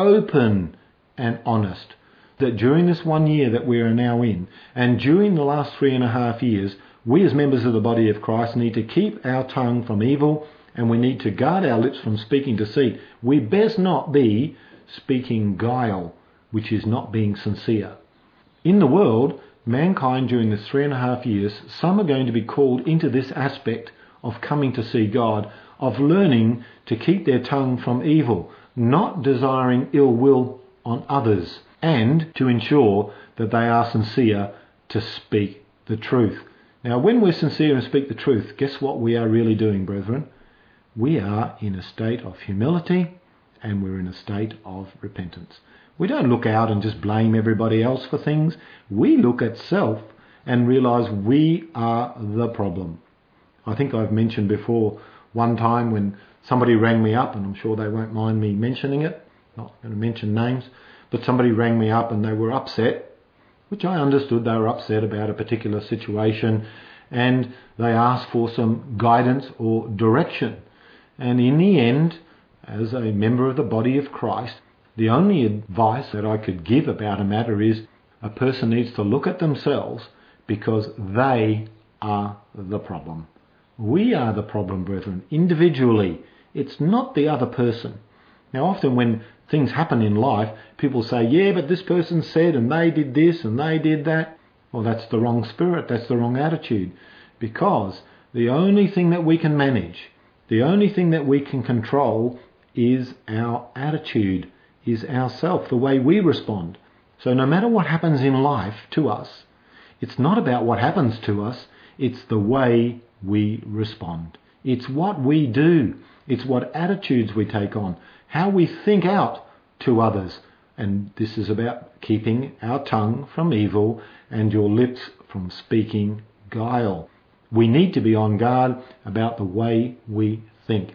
[SPEAKER 1] open and honest. That during this one year that we are now in, and during the last three and a half years, we as members of the body of Christ need to keep our tongue from evil, and we need to guard our lips from speaking deceit. We best not be speaking guile, which is not being sincere. In the world, mankind during this three and a half years, some are going to be called into this aspect of coming to see God, of learning to keep their tongue from evil, not desiring ill will on others, and to ensure that they are sincere to speak the truth. Now, when we're sincere and speak the truth, guess what we are really doing, brethren? We are in a state of humility, and we're in a state of repentance. We don't look out and just blame everybody else for things. We look at self and realise we are the problem. I think I've mentioned before one time when somebody rang me up, and I'm sure they won't mind me mentioning it, not going to mention names, but somebody rang me up and they were upset, which I understood. They were upset about a particular situation, and they asked for some guidance or direction. And in the end, as a member of the body of Christ, the only advice that I could give about a matter is a person needs to look at themselves, because they are the problem. We are the problem, brethren, individually. It's not the other person. Now, often when things happen in life, people say, yeah, but this person said, and they did this, and they did that. Well, that's the wrong spirit. That's the wrong attitude. Because the only thing that we can manage, the only thing that we can control is our attitude, is ourself, the way we respond. So no matter what happens in life to us, It's not about what happens to us, it's the way we respond. It's what we do. It's what attitudes we take on, how we think out to others. And this is about keeping our tongue from evil and your lips from speaking guile. We need to be on guard about the way we think.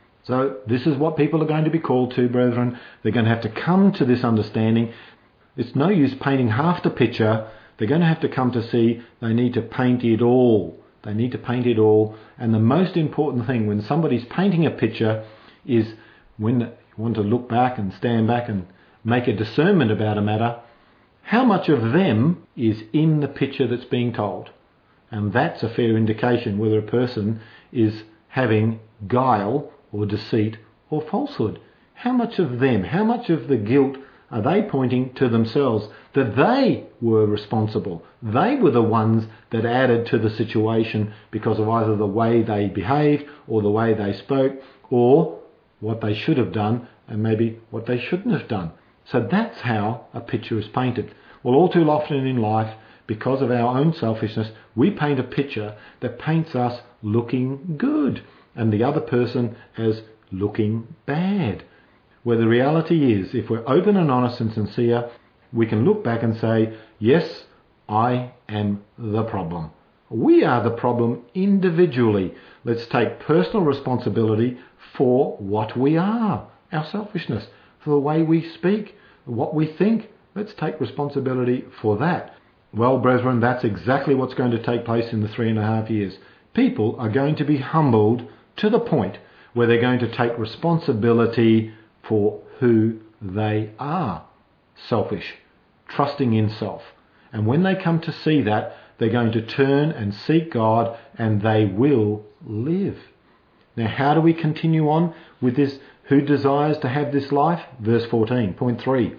[SPEAKER 1] So this is what people are going to be called to, brethren. They're going to have to come to this understanding. It's no use painting half the picture. They're going to have to come to see they need to paint it all. They need to paint it all. And the most important thing when somebody's painting a picture is when you want to look back and stand back and make a discernment about a matter, how much of them is in the picture that's being told? And that's a fair indication whether a person is having guile or deceit or falsehood. How much of them, how much of the guilt are they pointing to themselves, that they were responsible? They were the ones that added to the situation because of either the way they behaved or the way they spoke or what they should have done and maybe what they shouldn't have done. So that's how a picture is painted. Well, all too often in life, because of our own selfishness, we paint a picture that paints us looking good and the other person as looking bad. Where the reality is, if we're open and honest and sincere, we can look back and say, yes, I am the problem. We are the problem individually. Let's take personal responsibility for what we are, our selfishness, for the way we speak, what we think. Let's take responsibility for that. Well, brethren, that's exactly what's going to take place in the three and a half years. People are going to be humbled to the point where they're going to take responsibility for who they are. Selfish, trusting in self. And when they come to see that, they're going to turn and seek God and they will live. Now, how do we continue on with this? Who desires to have this life? Verse fourteen, point three.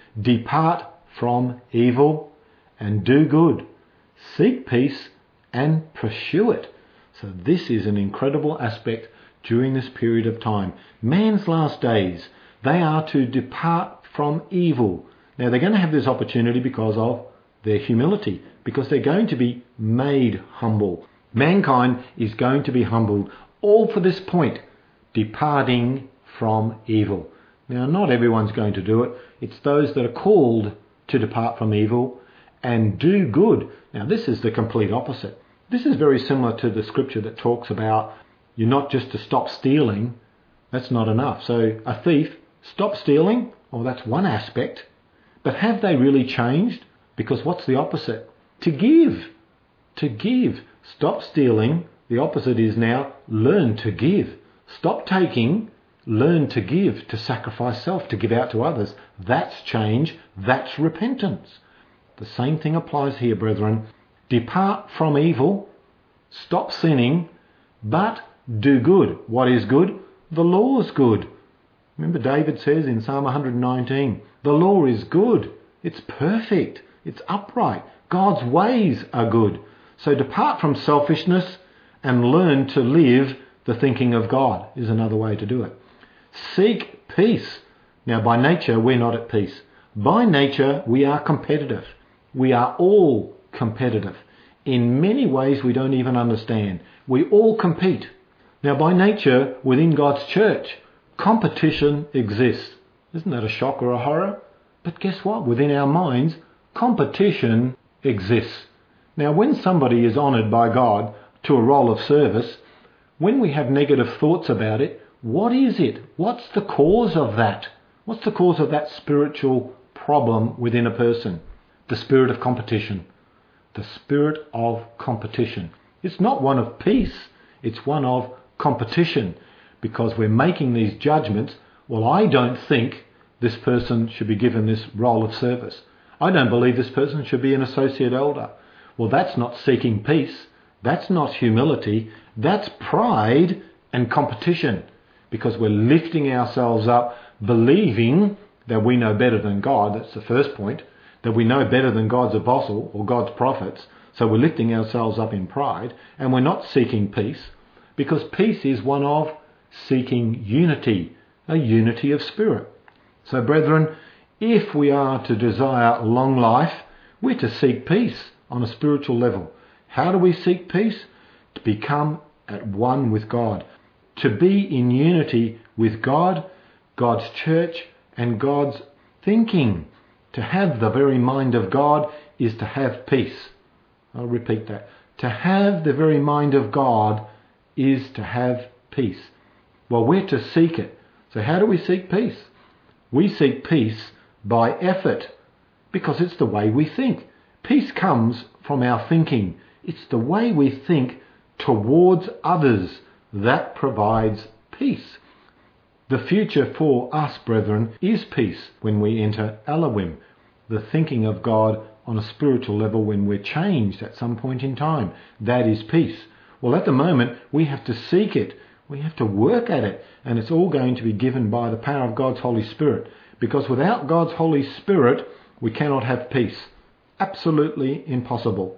[SPEAKER 1] Depart from evil and do good. Seek peace and pursue it. So this is an incredible aspect during this period of time. Man's last days, they are to depart from evil. Now they're going to have this opportunity because of their humility, because they're going to be made humble. Mankind is going to be humbled, all for this point, departing from evil. Now not everyone's going to do it. It's those that are called to depart from evil and do good. Now this is the complete opposite. This is very similar to the scripture that talks about you're not just to stop stealing. That's not enough. So a thief, stop stealing. Well, that's one aspect. But have they really changed? Because what's the opposite? To give. To give. Stop stealing. The opposite is now learn to give. Stop taking. Learn to give, to sacrifice self, to give out to others. That's change. That's repentance. The same thing applies here, brethren. Depart from evil. Stop sinning. But do good. What is good? The law is good. Remember David says in Psalm one nineteen, the law is good. It's perfect. It's upright. God's ways are good. So depart from selfishness and learn to live the thinking of God is another way to do it. Seek peace. Now by nature we're not at peace. By nature we are competitive. We are all competitive. In many ways we don't even understand. We all compete. Now by nature within God's church, competition exists. Isn't that a shock or a horror? But guess what? Within our minds, competition exists. Now when somebody is honoured by God to a role of service, when we have negative thoughts about it, what is it? What's the cause of that? What's the cause of that spiritual problem within a person? The spirit of competition. The spirit of competition. It's not one of peace. It's one of competition, because we're making these judgments. Well, I don't think this person should be given this role of service. I don't believe this person should be an associate elder. Well, that's not seeking peace. That's not humility. That's pride and competition, because we're lifting ourselves up, believing that we know better than God. That's the first point, that we know better than God's apostle or God's prophets. So we're lifting ourselves up in pride, and we're not seeking peace, because peace is one of seeking unity, a unity of spirit. So brethren, if we are to desire long life, we're to seek peace. on a spiritual level. How do we seek peace? To become at one with God. To be in unity with God, God's church, and God's thinking. To have the very mind of God is to have peace. I'll repeat that. To have the very mind of God is to have peace. Well, we're to seek it. So how do we seek peace? We seek peace by effort, because it's the way we think. Peace comes from our thinking. It's the way we think towards others that provides peace. The future for us, brethren, is peace when we enter Elohim, the thinking of God on a spiritual level when we're changed at some point in time. That is peace. Well, at the moment, we have to seek it. We have to work at it. And it's all going to be given by the power of God's Holy Spirit. Because without God's Holy Spirit, we cannot have peace. Absolutely impossible.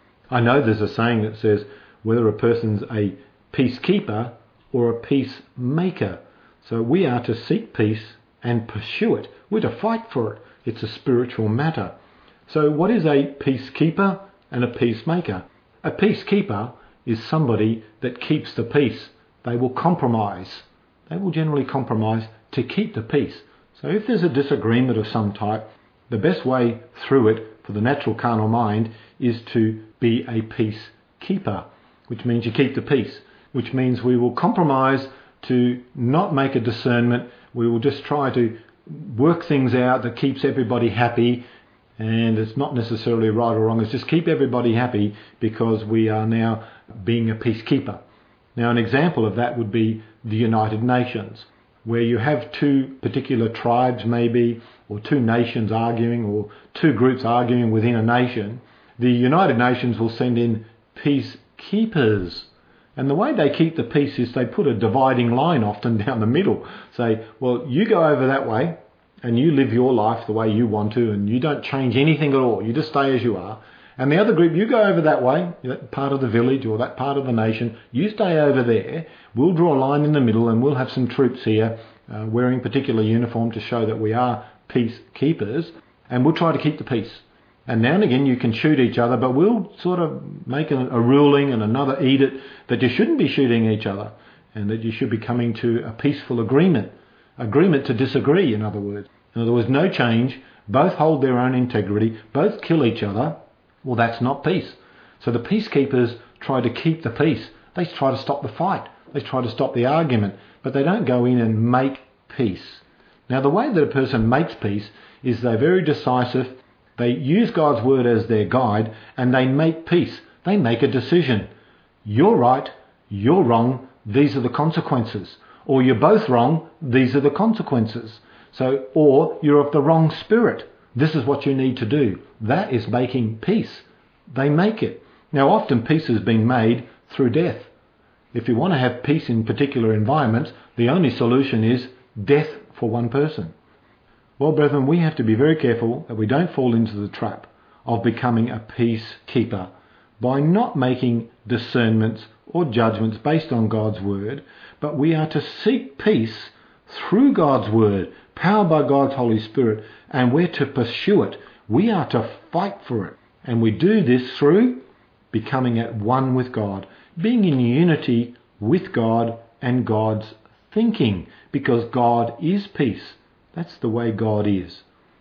[SPEAKER 1] I know there's a saying that says whether a person's a peacekeeper or a peacemaker. So we are to seek peace and pursue it. We're to fight for it. It's a spiritual matter. So what is a peacekeeper and a peacemaker? A peacekeeper is somebody that keeps the peace. They will compromise. They will generally compromise to keep the peace. So if there's a disagreement of some type, the best way through it for the natural carnal mind is to be a peacekeeper, which means you keep the peace, which means we will compromise to not make a discernment. We will just try to work things out that keeps everybody happy, and it's not necessarily right or wrong. It's just keep everybody happy because we are now being a peacekeeper. Now, an example of that would be the United Nations, where you have two particular tribes maybe, or two nations arguing, or two groups arguing within a nation. The United Nations will send in peacekeepers. And the way they keep the peace is they put a dividing line often down the middle. Say, well, you go over that way and you live your life the way you want to, and you don't change anything at all. You just stay as you are. And the other group, you go over that way, that part of the village or that part of the nation, you stay over there. We'll draw a line in the middle and we'll have some troops here uh, wearing particular uniform to show that we are peacekeepers, and we'll try to keep the peace. And now and again you can shoot each other, but we'll sort of make a, a ruling and another edict that you shouldn't be shooting each other, and that you should be coming to a peaceful agreement. Agreement to disagree, in other words. In other words, no change, both hold their own integrity, both kill each other. Well, that's not peace. So the peacekeepers try to keep the peace. They try to stop the fight. They try to stop the argument, but they don't go in and make peace. Now, the way that a person makes peace is they're very decisive. They use God's word as their guide, and they make peace. They make a decision. You're right, you're wrong, these are the consequences. Or you're both wrong, these are the consequences. So, or you're of the wrong spirit. This is what you need to do. That is making peace. They make it. Now, often peace has been made through death. If you want to have peace in particular environments, the only solution is death for one person. Well, brethren, we have to be very careful that we don't fall into the trap of becoming a peacekeeper by not making discernments or judgments based on God's word, but we are to seek peace through God's word, powered by God's Holy Spirit, and we're to pursue it. We are to fight for it. And we do this through becoming at one with God, being in unity with God and God's thinking, because God is peace. That's the way God is.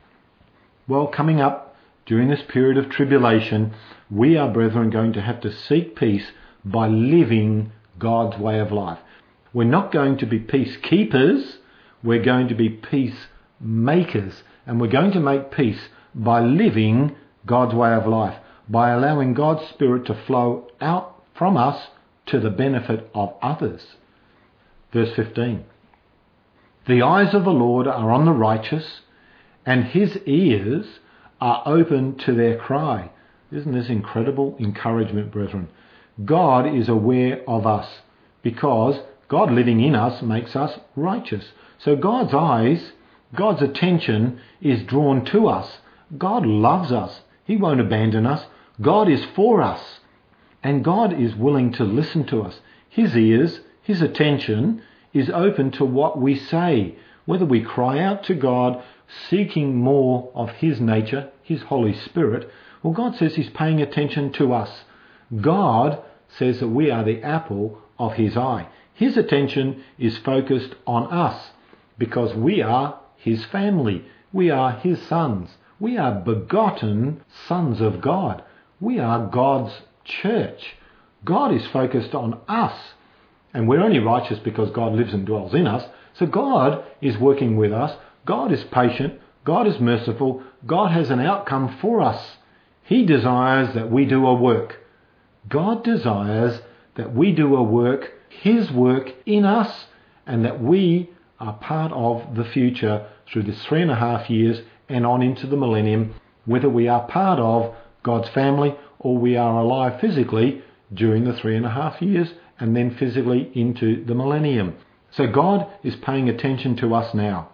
[SPEAKER 1] Well, coming up during this period of tribulation, we are, brethren, going to have to seek peace by living God's way of life. We're not going to be peacekeepers, we're going to be peacemakers, and we're going to make peace by living God's way of life, by allowing God's Spirit to flow out from us to the benefit of others. Verse fifteen. The eyes of the Lord are on the righteous, and his ears are open to their cry. Isn't this incredible encouragement, brethren? God is aware of us, because God living in us makes us righteous. So God's eyes, God's attention is drawn to us. God loves us. He won't abandon us. God is for us. And God is willing to listen to us. His ears, his attention is open to what we say, whether we cry out to God seeking more of his nature, his Holy Spirit, Well, God says he's paying attention to us. God says that we are the apple of his eye. His attention is focused on us because we are his family. We are his sons. We are begotten sons of God. We are God's church. God is focused on us. And we're only righteous because God lives and dwells in us. So God is working with us. God is patient. God is merciful. God has an outcome for us. He desires that we do a work. God desires that we do a work, his work in us, and that we are part of the future through this three and a half years and on into the millennium, whether we are part of God's family or we are alive physically during the three and a half years and then physically into the millennium. So God is paying attention to us now.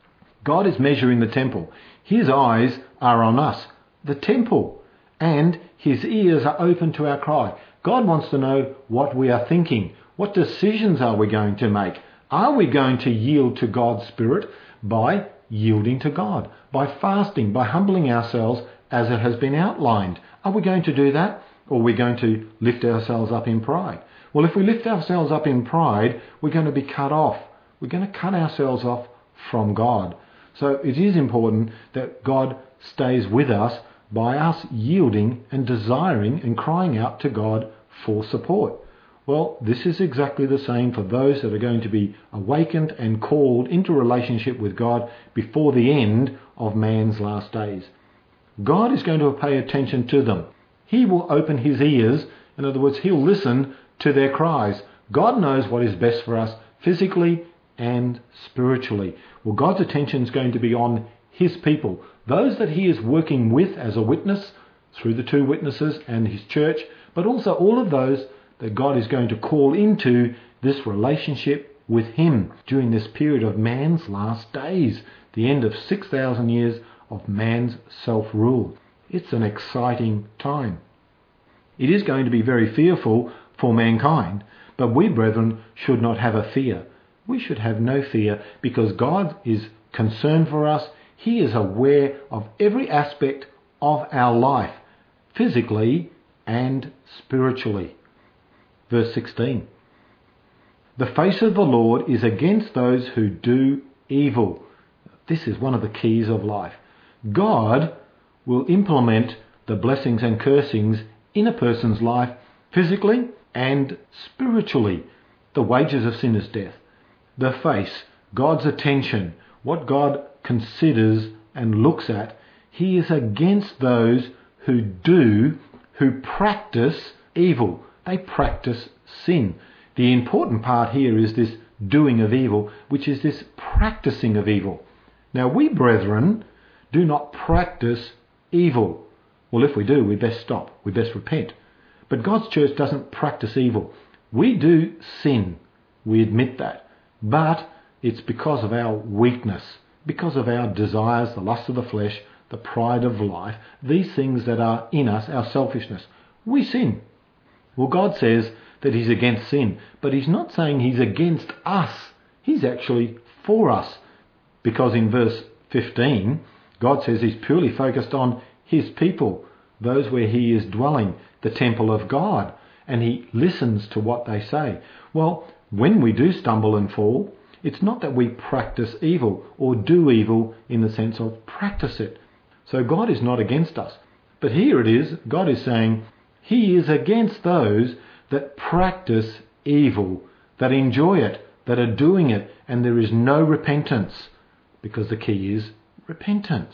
[SPEAKER 1] God is measuring the temple. His eyes are on us, the temple, and his ears are open to our cry. God wants to know what we are thinking. What decisions are we going to make? Are we going to yield to God's Spirit by yielding to God, by fasting, by humbling ourselves as it has been outlined? Are we going to do that, or are we going to lift ourselves up in pride? Well, if we lift ourselves up in pride, we're going to be cut off. We're going to cut ourselves off from God. So it is important that God stays with us by us yielding and desiring and crying out to God for support. Well, this is exactly the same for those that are going to be awakened and called into relationship with God before the end of man's last days. God is going to pay attention to them. He will open his ears. In other words, he'll listen to their cries. God knows what is best for us physically and spiritually. Well, God's attention is going to be on his people, those that he is working with as a witness through the two witnesses and his church, but also all of those that God is going to call into this relationship with him during this period of man's last days, the end of six thousand years of man's self-rule. It's an exciting time. It is going to be very fearful for mankind, but we, brethren, should not have a fear. We should have no fear because God is concerned for us. He is aware of every aspect of our life, physically and spiritually. Verse sixteen. The face of the Lord is against those who do evil. This is one of the keys of life. God will implement the blessings and cursings in a person's life physically and spiritually. The wages of sin is death. The face, God's attention, what God considers and looks at, he is against those who do, who practice evil. They practice sin. The important part here is this doing of evil, which is this practicing of evil. Now we, brethren, do not practice evil. Well, if we do, we best stop. We best repent. But God's church doesn't practice evil. We do sin. We admit that. But it's because of our weakness, because of our desires, the lust of the flesh, the pride of life, these things that are in us, our selfishness. We sin. Well, God says that he's against sin, but he's not saying he's against us. He's actually for us. Because in verse fifteen, God says he's purely focused on his people, those where he is dwelling, the temple of God, and he listens to what they say. Well, when we do stumble and fall, it's not that we practice evil or do evil in the sense of practice it. So God is not against us. But here it is, God is saying he is against those that practice evil, that enjoy it, that are doing it, and there is no repentance, because the key is repentance.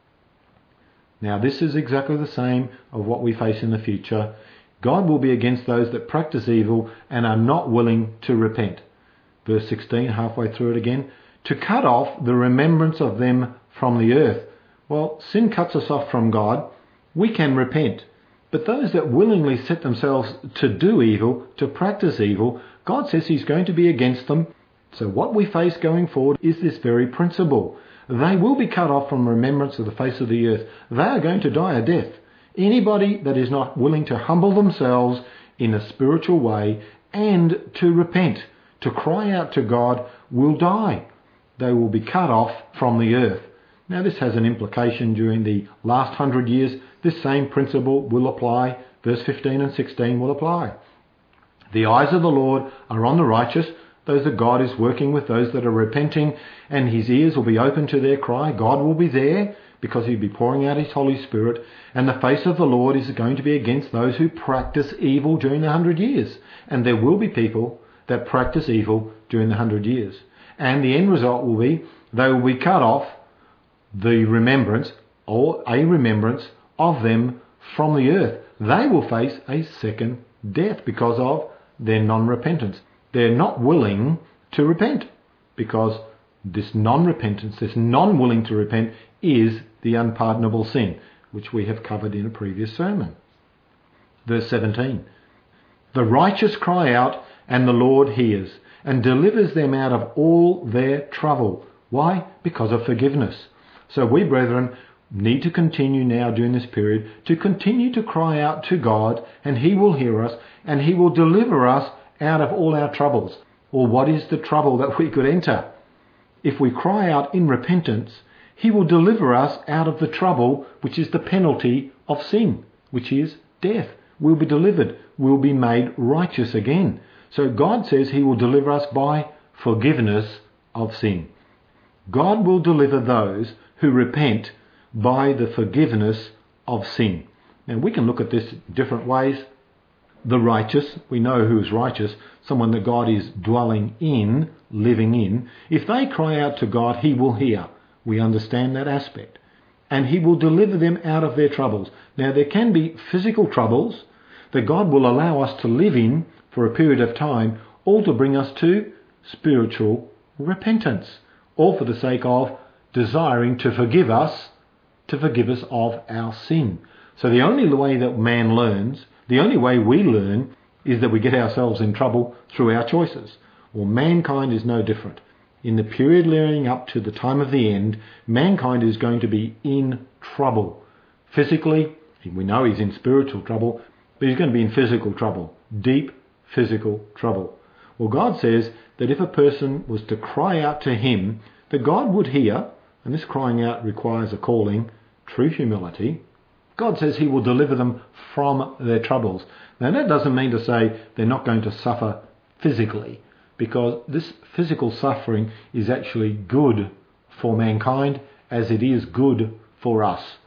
[SPEAKER 1] Now this is exactly the same of what we face in the future. God will be against those that practice evil and are not willing to repent. Verse sixteen, halfway through it again, to cut off the remembrance of them from the earth. Well, sin cuts us off from God. We can repent. But those that willingly set themselves to do evil, to practice evil, God says he's going to be against them. So what we face going forward is this very principle. They will be cut off from remembrance of the face of the earth. They are going to die a death. Anybody that is not willing to humble themselves in a spiritual way and to repent, to cry out to God, will die. They will be cut off from the earth. Now this has an implication during the last hundred years. This same principle will apply. Verse fifteen and sixteen will apply. The eyes of the Lord are on the righteous, those that God is working with, those that are repenting, and his ears will be open to their cry. God will be there because he'll be pouring out his Holy Spirit, and the face of the Lord is going to be against those who practice evil during the hundred years. And there will be people that practice evil during the hundred years. And the end result will be they will be cut off the remembrance or a remembrance of them from the earth. They will face a second death because of their non-repentance. They're not willing to repent because this non-repentance, this non-willing to repent is the unpardonable sin, which we have covered in a previous sermon. Verse seventeen. The righteous cry out, and the Lord hears, and delivers them out of all their trouble. Why? Because of forgiveness. So we, brethren, need to continue now during this period to continue to cry out to God, and he will hear us, and he will deliver us out of all our troubles. Or what is the trouble that we could enter? If we cry out in repentance, he will deliver us out of the trouble, which is the penalty of sin, which is death. We'll be delivered. We'll be made righteous again. So God says he will deliver us by forgiveness of sin. God will deliver those who repent by the forgiveness of sin. Now we can look at this different ways. The righteous, we know who is righteous, someone that God is dwelling in, living in. If they cry out to God, he will hear. We understand that aspect. And he will deliver them out of their troubles. Now there can be physical troubles that God will allow us to live in for a period of time, all to bring us to spiritual repentance, all for the sake of desiring to forgive us, to forgive us of our sin. So the only way that man learns, the only way we learn, is that we get ourselves in trouble through our choices. Well, mankind is no different. In the period leading up to the time of the end, mankind is going to be in trouble. Physically, we know he's in spiritual trouble, but he's going to be in physical trouble, deep physical trouble. Well, God says that if a person was to cry out to him, that God would hear, and this crying out requires a calling, true humility. God says he will deliver them from their troubles. Now that doesn't mean to say they're not going to suffer physically, because this physical suffering is actually good for mankind as it is good for us.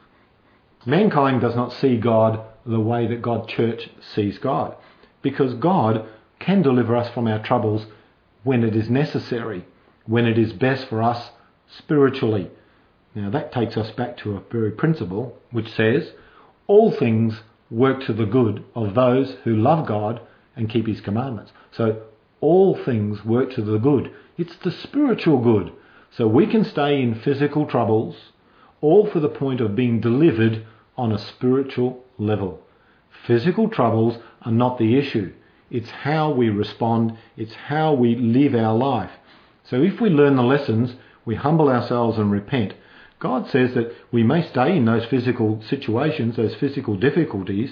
[SPEAKER 1] Mankind does not see God the way that God's church sees God, because God can deliver us from our troubles when it is necessary, when it is best for us spiritually. Now that takes us back to a very principle which says, all things work to the good of those who love God and keep his commandments. So all things work to the good. It's the spiritual good. So we can stay in physical troubles, all for the point of being delivered on a spiritual level. Physical troubles are not the issue. It's how we respond. It's how we live our life. So if we learn the lessons, we humble ourselves and repent. God says that we may stay in those physical situations, those physical difficulties,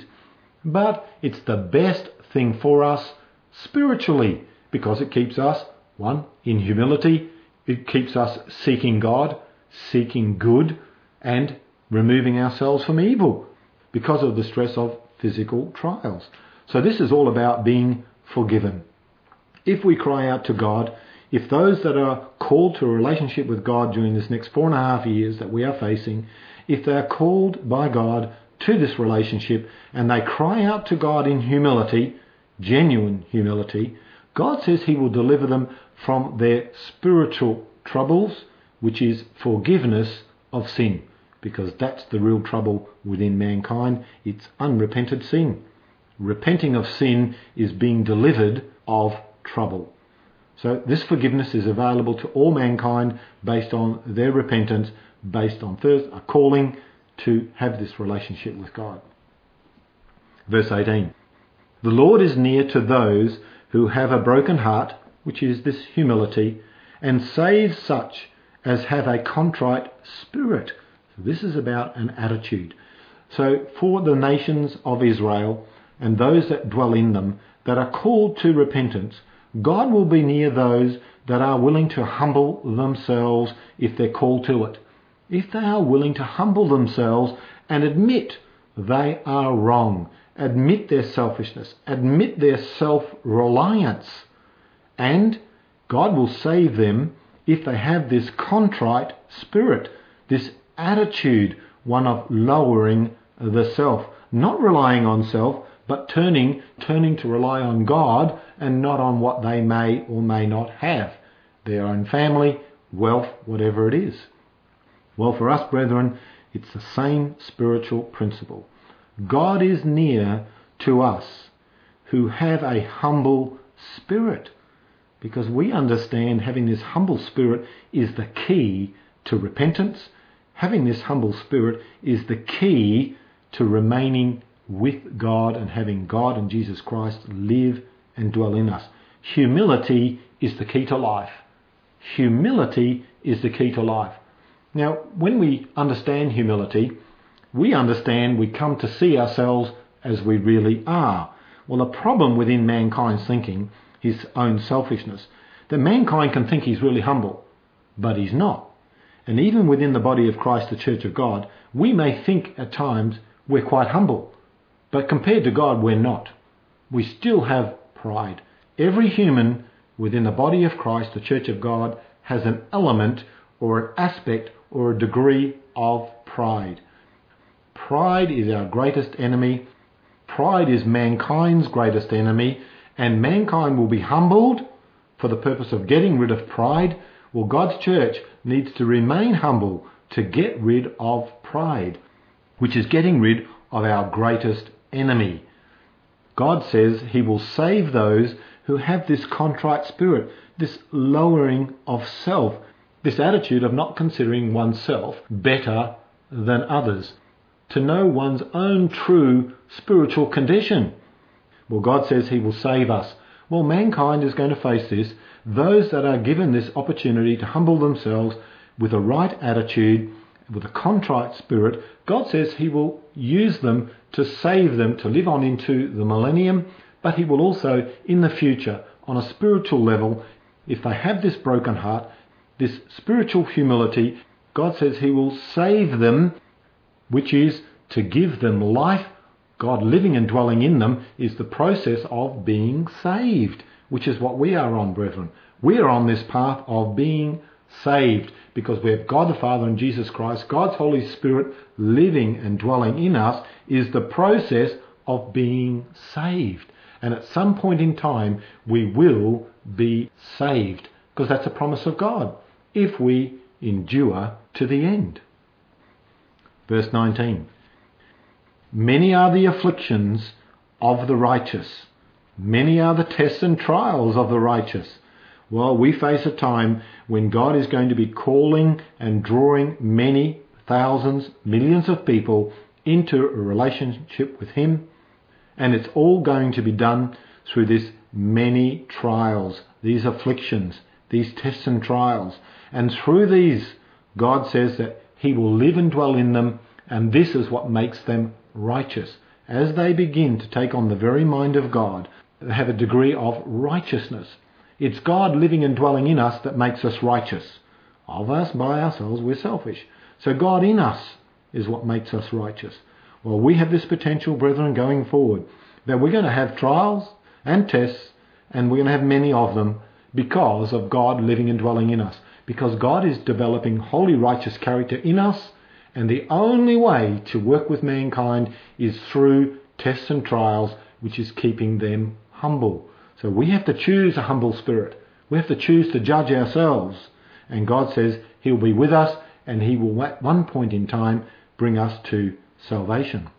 [SPEAKER 1] but it's the best thing for us spiritually, because it keeps us, one, in humility. It keeps us seeking God, seeking good, and removing ourselves from evil because of the stress of physical trials. So this is all about being forgiven. If we cry out to God, if those that are called to a relationship with God during this next four and a half years that we are facing, if they are called by God to this relationship and they cry out to God in humility, genuine humility, God says he will deliver them from their spiritual troubles, which is forgiveness of sin, because that's the real trouble within mankind. It's unrepented sin. Repenting of sin is being delivered of trouble. So this forgiveness is available to all mankind based on their repentance, based on a calling to have this relationship with God. Verse eighteen. The Lord is near to those who have a broken heart, which is this humility, and saves such as have a contrite spirit. So this is about an attitude. So for the nations of Israel and those that dwell in them that are called to repentance, God will be near those that are willing to humble themselves if they're called to it. if they are willing to humble themselves and admit they are wrong, admit their selfishness, admit their self-reliance, and God will save them if they have this contrite spirit, this attitude, one of lowering the self, not relying on self, but turning, turning to rely on God and not on what they may or may not have, their own family, wealth, whatever it is. Well, for us, brethren, it's the same spiritual principle. God is near to us who have a humble spirit, because we understand having this humble spirit is the key to repentance. Having this humble spirit is the key to remaining with God and having God and Jesus Christ live and dwell in us. Humility is the key to life. Humility is the key to life. Now, when we understand humility, we understand we come to see ourselves as we really are. Well, the problem within mankind's thinking, his own selfishness, that mankind can think he's really humble, but he's not. And even within the body of Christ, the Church of God, we may think at times we're quite humble, but compared to God, we're not. We still have pride. Every human within the body of Christ, the Church of God, has an element or an aspect or a degree of pride. Pride is our greatest enemy. Pride is mankind's greatest enemy, and mankind will be humbled for the purpose of getting rid of pride. Well, God's church needs to remain humble to get rid of pride, which is getting rid of our greatest enemy. God says he will save those who have this contrite spirit, this lowering of self, this attitude of not considering oneself better than others, to know one's own true spiritual condition. Well, God says he will save us. Well, mankind is going to face this. Those that are given this opportunity to humble themselves with a right attitude, with a contrite spirit, God says he will use them to save them, to live on into the millennium, but he will also, in the future, on a spiritual level, if they have this broken heart, this spiritual humility, God says he will save them, which is to give them life. God living and dwelling in them is the process of being saved, which is what we are on, brethren. We are on this path of being saved because we have God the Father and Jesus Christ. God's Holy Spirit living and dwelling in us is the process of being saved. And at some point in time, we will be saved, because that's a promise of God, if we endure to the end. Verse nineteen. Many are the afflictions of the righteous. Many are the tests and trials of the righteous. Well, we face a time when God is going to be calling and drawing many thousands, millions of people into a relationship with him. And it's all going to be done through this many trials, these afflictions, these tests and trials. And through these, God says that he will live and dwell in them, and this is what makes them righteous. As they begin to take on the very mind of God, they have a degree of righteousness. It's God living and dwelling in us that makes us righteous. Of us, by ourselves, we're selfish. So God in us is what makes us righteous. Well, we have this potential, brethren, going forward, that we're going to have trials and tests, and we're going to have many of them because of God living and dwelling in us. Because God is developing holy, righteous character in us, and the only way to work with mankind is through tests and trials, which is keeping them humble. So we have to choose a humble spirit. We have to choose to judge ourselves. And God says he'll be with us, and he will at one point in time bring us to salvation.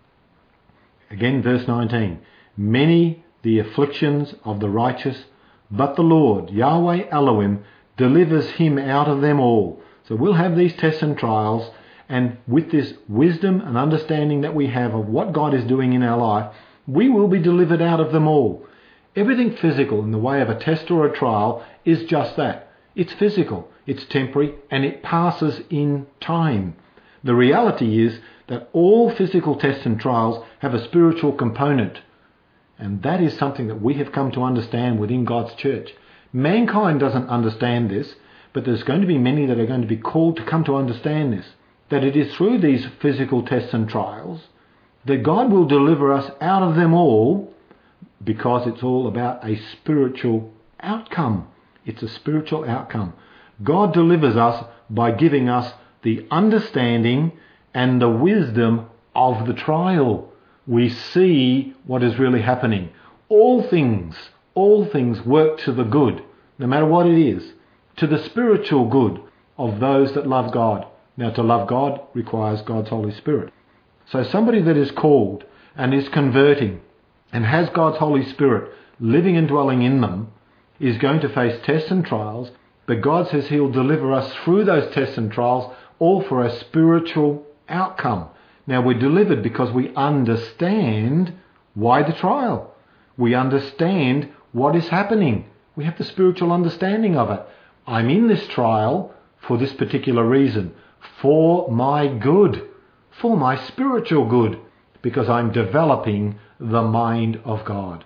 [SPEAKER 1] Again, verse nineteen. Many the afflictions of the righteous, but the Lord, Yahweh Elohim, delivers him out of them all. So we'll have these tests and trials, and with this wisdom and understanding that we have of what God is doing in our life, we will be delivered out of them all. Everything physical in the way of a test or a trial is just that. It's physical, it's temporary, and it passes in time. The reality is that all physical tests and trials have a spiritual component. And that is something that we have come to understand within God's church. Mankind doesn't understand this, but there's going to be many that are going to be called to come to understand this. that it is through these physical tests and trials that God will deliver us out of them all, because it's all about a spiritual outcome. It's a spiritual outcome. God delivers us by giving us the understanding and the wisdom of the trial. We see what is really happening. All things, all things work to the good, no matter what it is, to the spiritual good of those that love God. Now, to love God requires God's Holy Spirit. So somebody that is called and is converting and has God's Holy Spirit living and dwelling in them is going to face tests and trials, but God says he'll deliver us through those tests and trials, all for a spiritual outcome. Now, we're delivered because we understand why the trial. We understand what is happening. We have the spiritual understanding of it. I'm in this trial for this particular reason, for my good, for my spiritual good, because I'm developing the mind of God.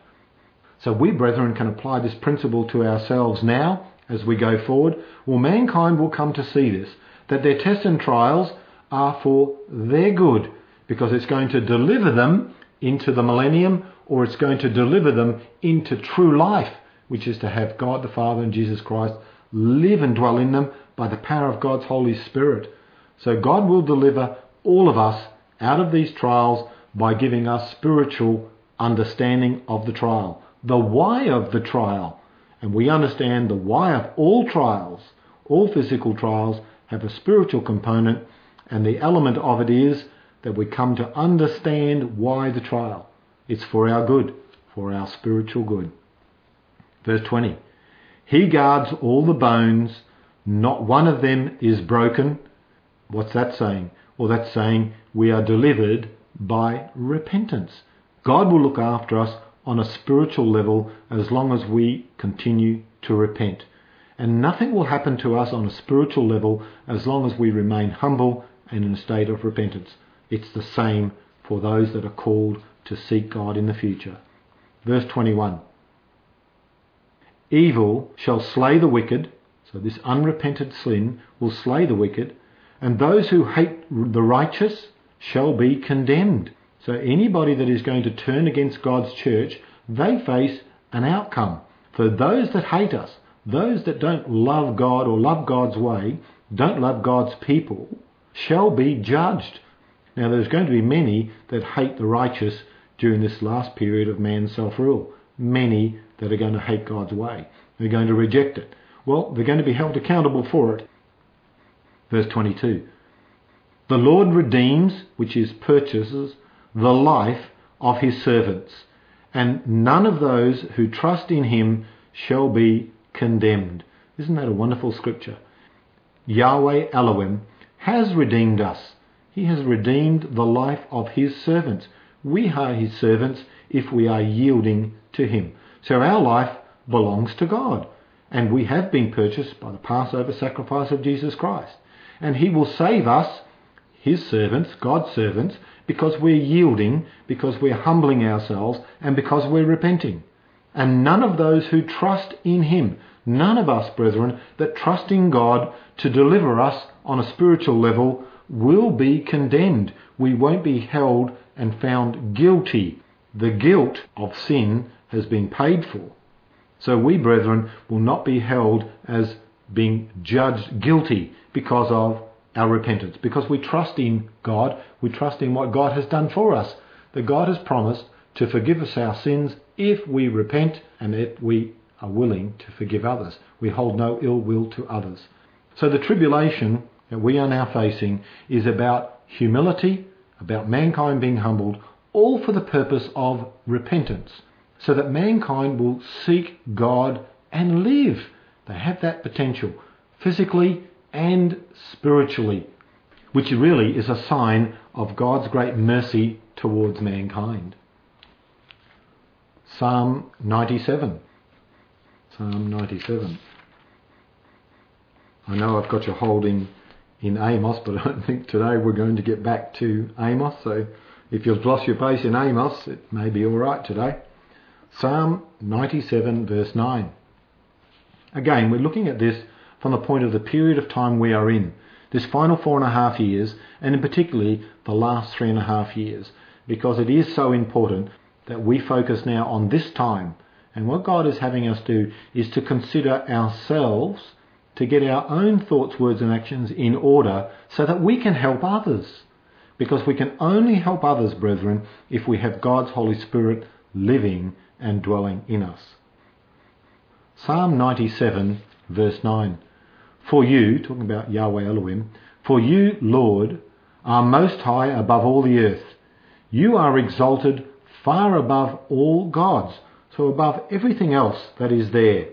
[SPEAKER 1] So we, brethren, can apply this principle to ourselves now as we go forward. Well, mankind will come to see this, that their tests and trials are for their good, because it's going to deliver them into the millennium, or it's going to deliver them into true life, which is to have God the Father and Jesus Christ live and dwell in them by the power of God's Holy Spirit. So God will deliver all of us out of these trials by giving us spiritual understanding of the trial, the why of the trial. And we understand the why of all trials. All physical trials have a spiritual component, and the element of it is that we come to understand why the trial. It's for our good, for our spiritual good. Verse twenty. He guards all the bones, not one of them is broken. What's that saying? Well, that's saying we are delivered by repentance. God will look after us on a spiritual level as long as we continue to repent. And nothing will happen to us on a spiritual level as long as we remain humble and in a state of repentance. It's the same for those that are called to seek God in the future. Verse twenty-one. Evil shall slay the wicked, so this unrepented sin will slay the wicked, and those who hate the righteous shall be condemned. So anybody that is going to turn against God's church, they face an outcome. For those that hate us, those that don't love God or love God's way, don't love God's people, shall be judged. Now, there's going to be many that hate the righteous during this last period of man's self-rule. Many that are going to hate God's way. They're going to reject it. Well, they're going to be held accountable for it. Verse twenty-two. The Lord redeems, which is purchases, the life of his servants, and none of those who trust in him shall be condemned. Isn't that a wonderful scripture? Yahweh Elohim has redeemed us. He has redeemed the life of his servants. We are his servants if we are yielding to him. So our life belongs to God, and we have been purchased by the Passover sacrifice of Jesus Christ. And he will save us, his servants, God's servants, because we're yielding, because we're humbling ourselves, and because we're repenting. And none of those who trust in him, none of us, brethren, that trust in God to deliver us on a spiritual level will be condemned. We won't be held and found guilty. The guilt of sin has been paid for. So we, brethren, will not be held as being judged guilty because of our repentance. Because we trust in God, we trust in what God has done for us. That God has promised to forgive us our sins if we repent and if we are willing to forgive others. We hold no ill will to others. So the tribulation that we are now facing is about humility, about mankind being humbled, all for the purpose of repentance, so that mankind will seek God and live. They have that potential, physically and spiritually, which really is a sign of God's great mercy towards mankind. Psalm ninety-seven. Psalm ninety-seven. I know I've got you holding in Amos, but I don't think today we're going to get back to Amos, so if you've lost your place in Amos, it may be all right today. Psalm ninety-seven, verse nine. Again, we're looking at this from the point of the period of time we are in. this final four and a half years, and in particularly the last three and a half years, because it is so important that we focus now on this time. And what God is having us do is to consider ourselves, to get our own thoughts, words and actions in order so that we can help others. Because we can only help others, brethren, if we have God's Holy Spirit living and dwelling in us. Psalm ninety-seven, verse nine. For you, talking about Yahweh Elohim, for you, Lord, are most high above all the earth. You are exalted far above all gods, so above everything else that is there.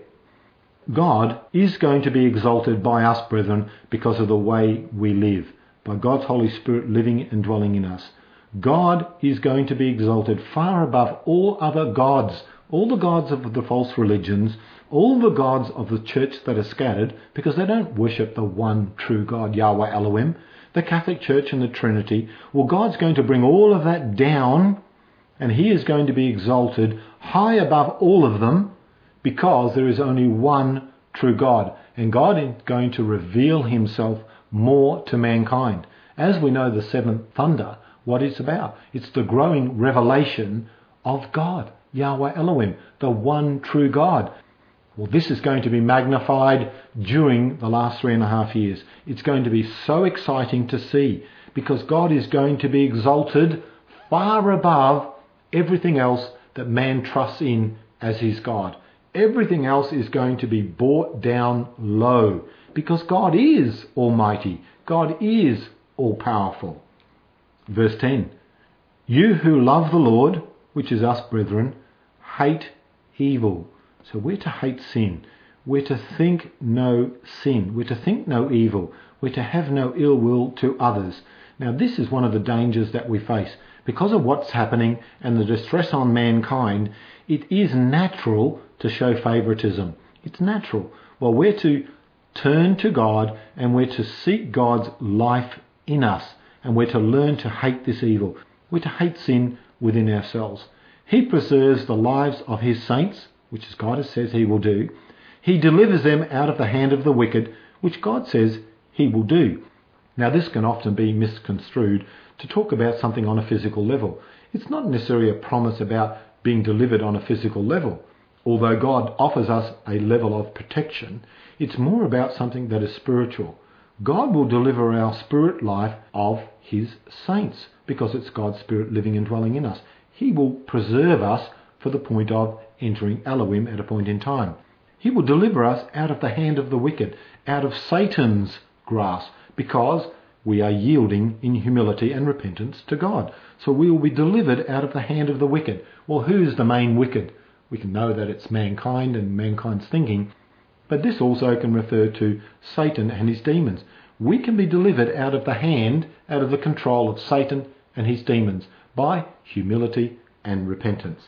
[SPEAKER 1] God is going to be exalted by us, brethren, because of the way we live, by God's Holy Spirit living and dwelling in us. God is going to be exalted far above all other gods, all the gods of the false religions, all the gods of the church that are scattered, because they don't worship the one true God, Yahweh Elohim, the Catholic Church and the Trinity. Well, God's going to bring all of that down, and he is going to be exalted high above all of them, because there is only one true God. And God is going to reveal himself more to mankind. As we know, the seventh thunder, what it's about. It's the growing revelation of God, Yahweh Elohim, the one true God. Well, this is going to be magnified during the last three and a half years. It's going to be so exciting to see, because God is going to be exalted far above everything else that man trusts in as his God. Everything else is going to be brought down low, because God is almighty. God is all-powerful. Verse ten. You who love the Lord, which is us, brethren, hate evil. So we're to hate sin. We're to think no sin. We're to think no evil. We're to have no ill will to others. Now this is one of the dangers that we face. Because of what's happening and the distress on mankind, it is natural to show favouritism. It's natural. Well, we're to turn to God, and we're to seek God's life in us, and we're to learn to hate this evil. We're to hate sin within ourselves. He preserves the lives of his saints, which is God says he will do. He delivers them out of the hand of the wicked, which God says he will do. Now this can often be misconstrued to talk about something on a physical level. It's not necessarily a promise about being delivered on a physical level. Although God offers us a level of protection, it's more about something that is spiritual. God will deliver our spirit life of his saints, because it's God's Spirit living and dwelling in us. He will preserve us for the point of entering Elohim at a point in time. He will deliver us out of the hand of the wicked, out of Satan's grasp, because we are yielding in humility and repentance to God. So we will be delivered out of the hand of the wicked. Well, who's the main wicked? We can know that it's mankind and mankind's thinking, but this also can refer to Satan and his demons. We can be delivered out of the hand, out of the control of Satan and his demons by humility and repentance.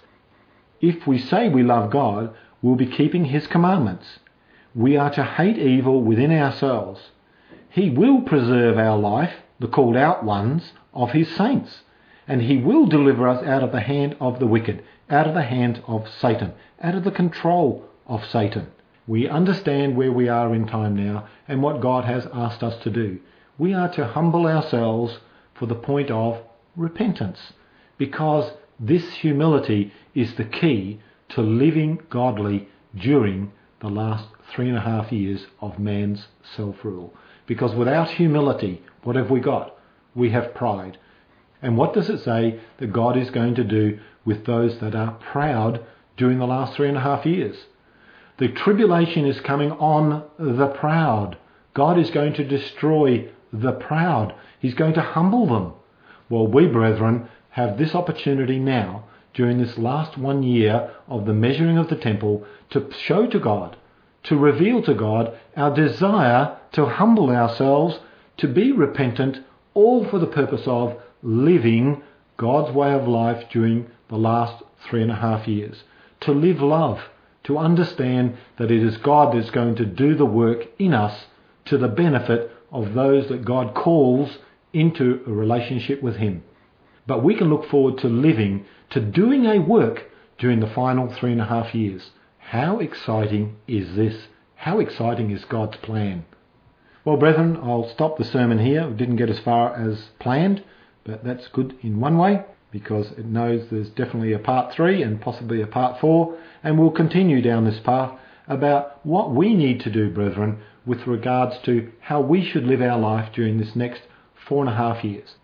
[SPEAKER 1] If we say we love God, we'll be keeping his commandments. We are to hate evil within ourselves. He will preserve our life, the called out ones, of his saints. And he will deliver us out of the hand of the wicked, out of the hand of Satan, out of the control of Satan. We understand where we are in time now and what God has asked us to do. We are to humble ourselves for the point of repentance, because this humility is the key to living godly during the last three and a half years of man's self-rule. Because without humility, what have we got? We have pride. And what does it say that God is going to do with those that are proud during the last three and a half years? The tribulation is coming on the proud. God is going to destroy the proud. He's going to humble them. Well, we, brethren, have this opportunity now, during this last one year of the measuring of the temple, to show to God, to reveal to God our desire to humble ourselves, to be repentant, all for the purpose of living God's way of life during the last three and a half years. To live love, to understand that it is God that's going to do the work in us to the benefit of those that God calls into a relationship with him. But we can look forward to living, to doing a work during the final three and a half years. How exciting is this? How exciting is God's plan? Well, brethren, I'll stop the sermon here. We didn't get as far as planned, but that's good in one way, because it knows there's definitely a part three and possibly a part four, and we'll continue down this path about what we need to do, brethren, with regards to how we should live our life during this next four and a half years.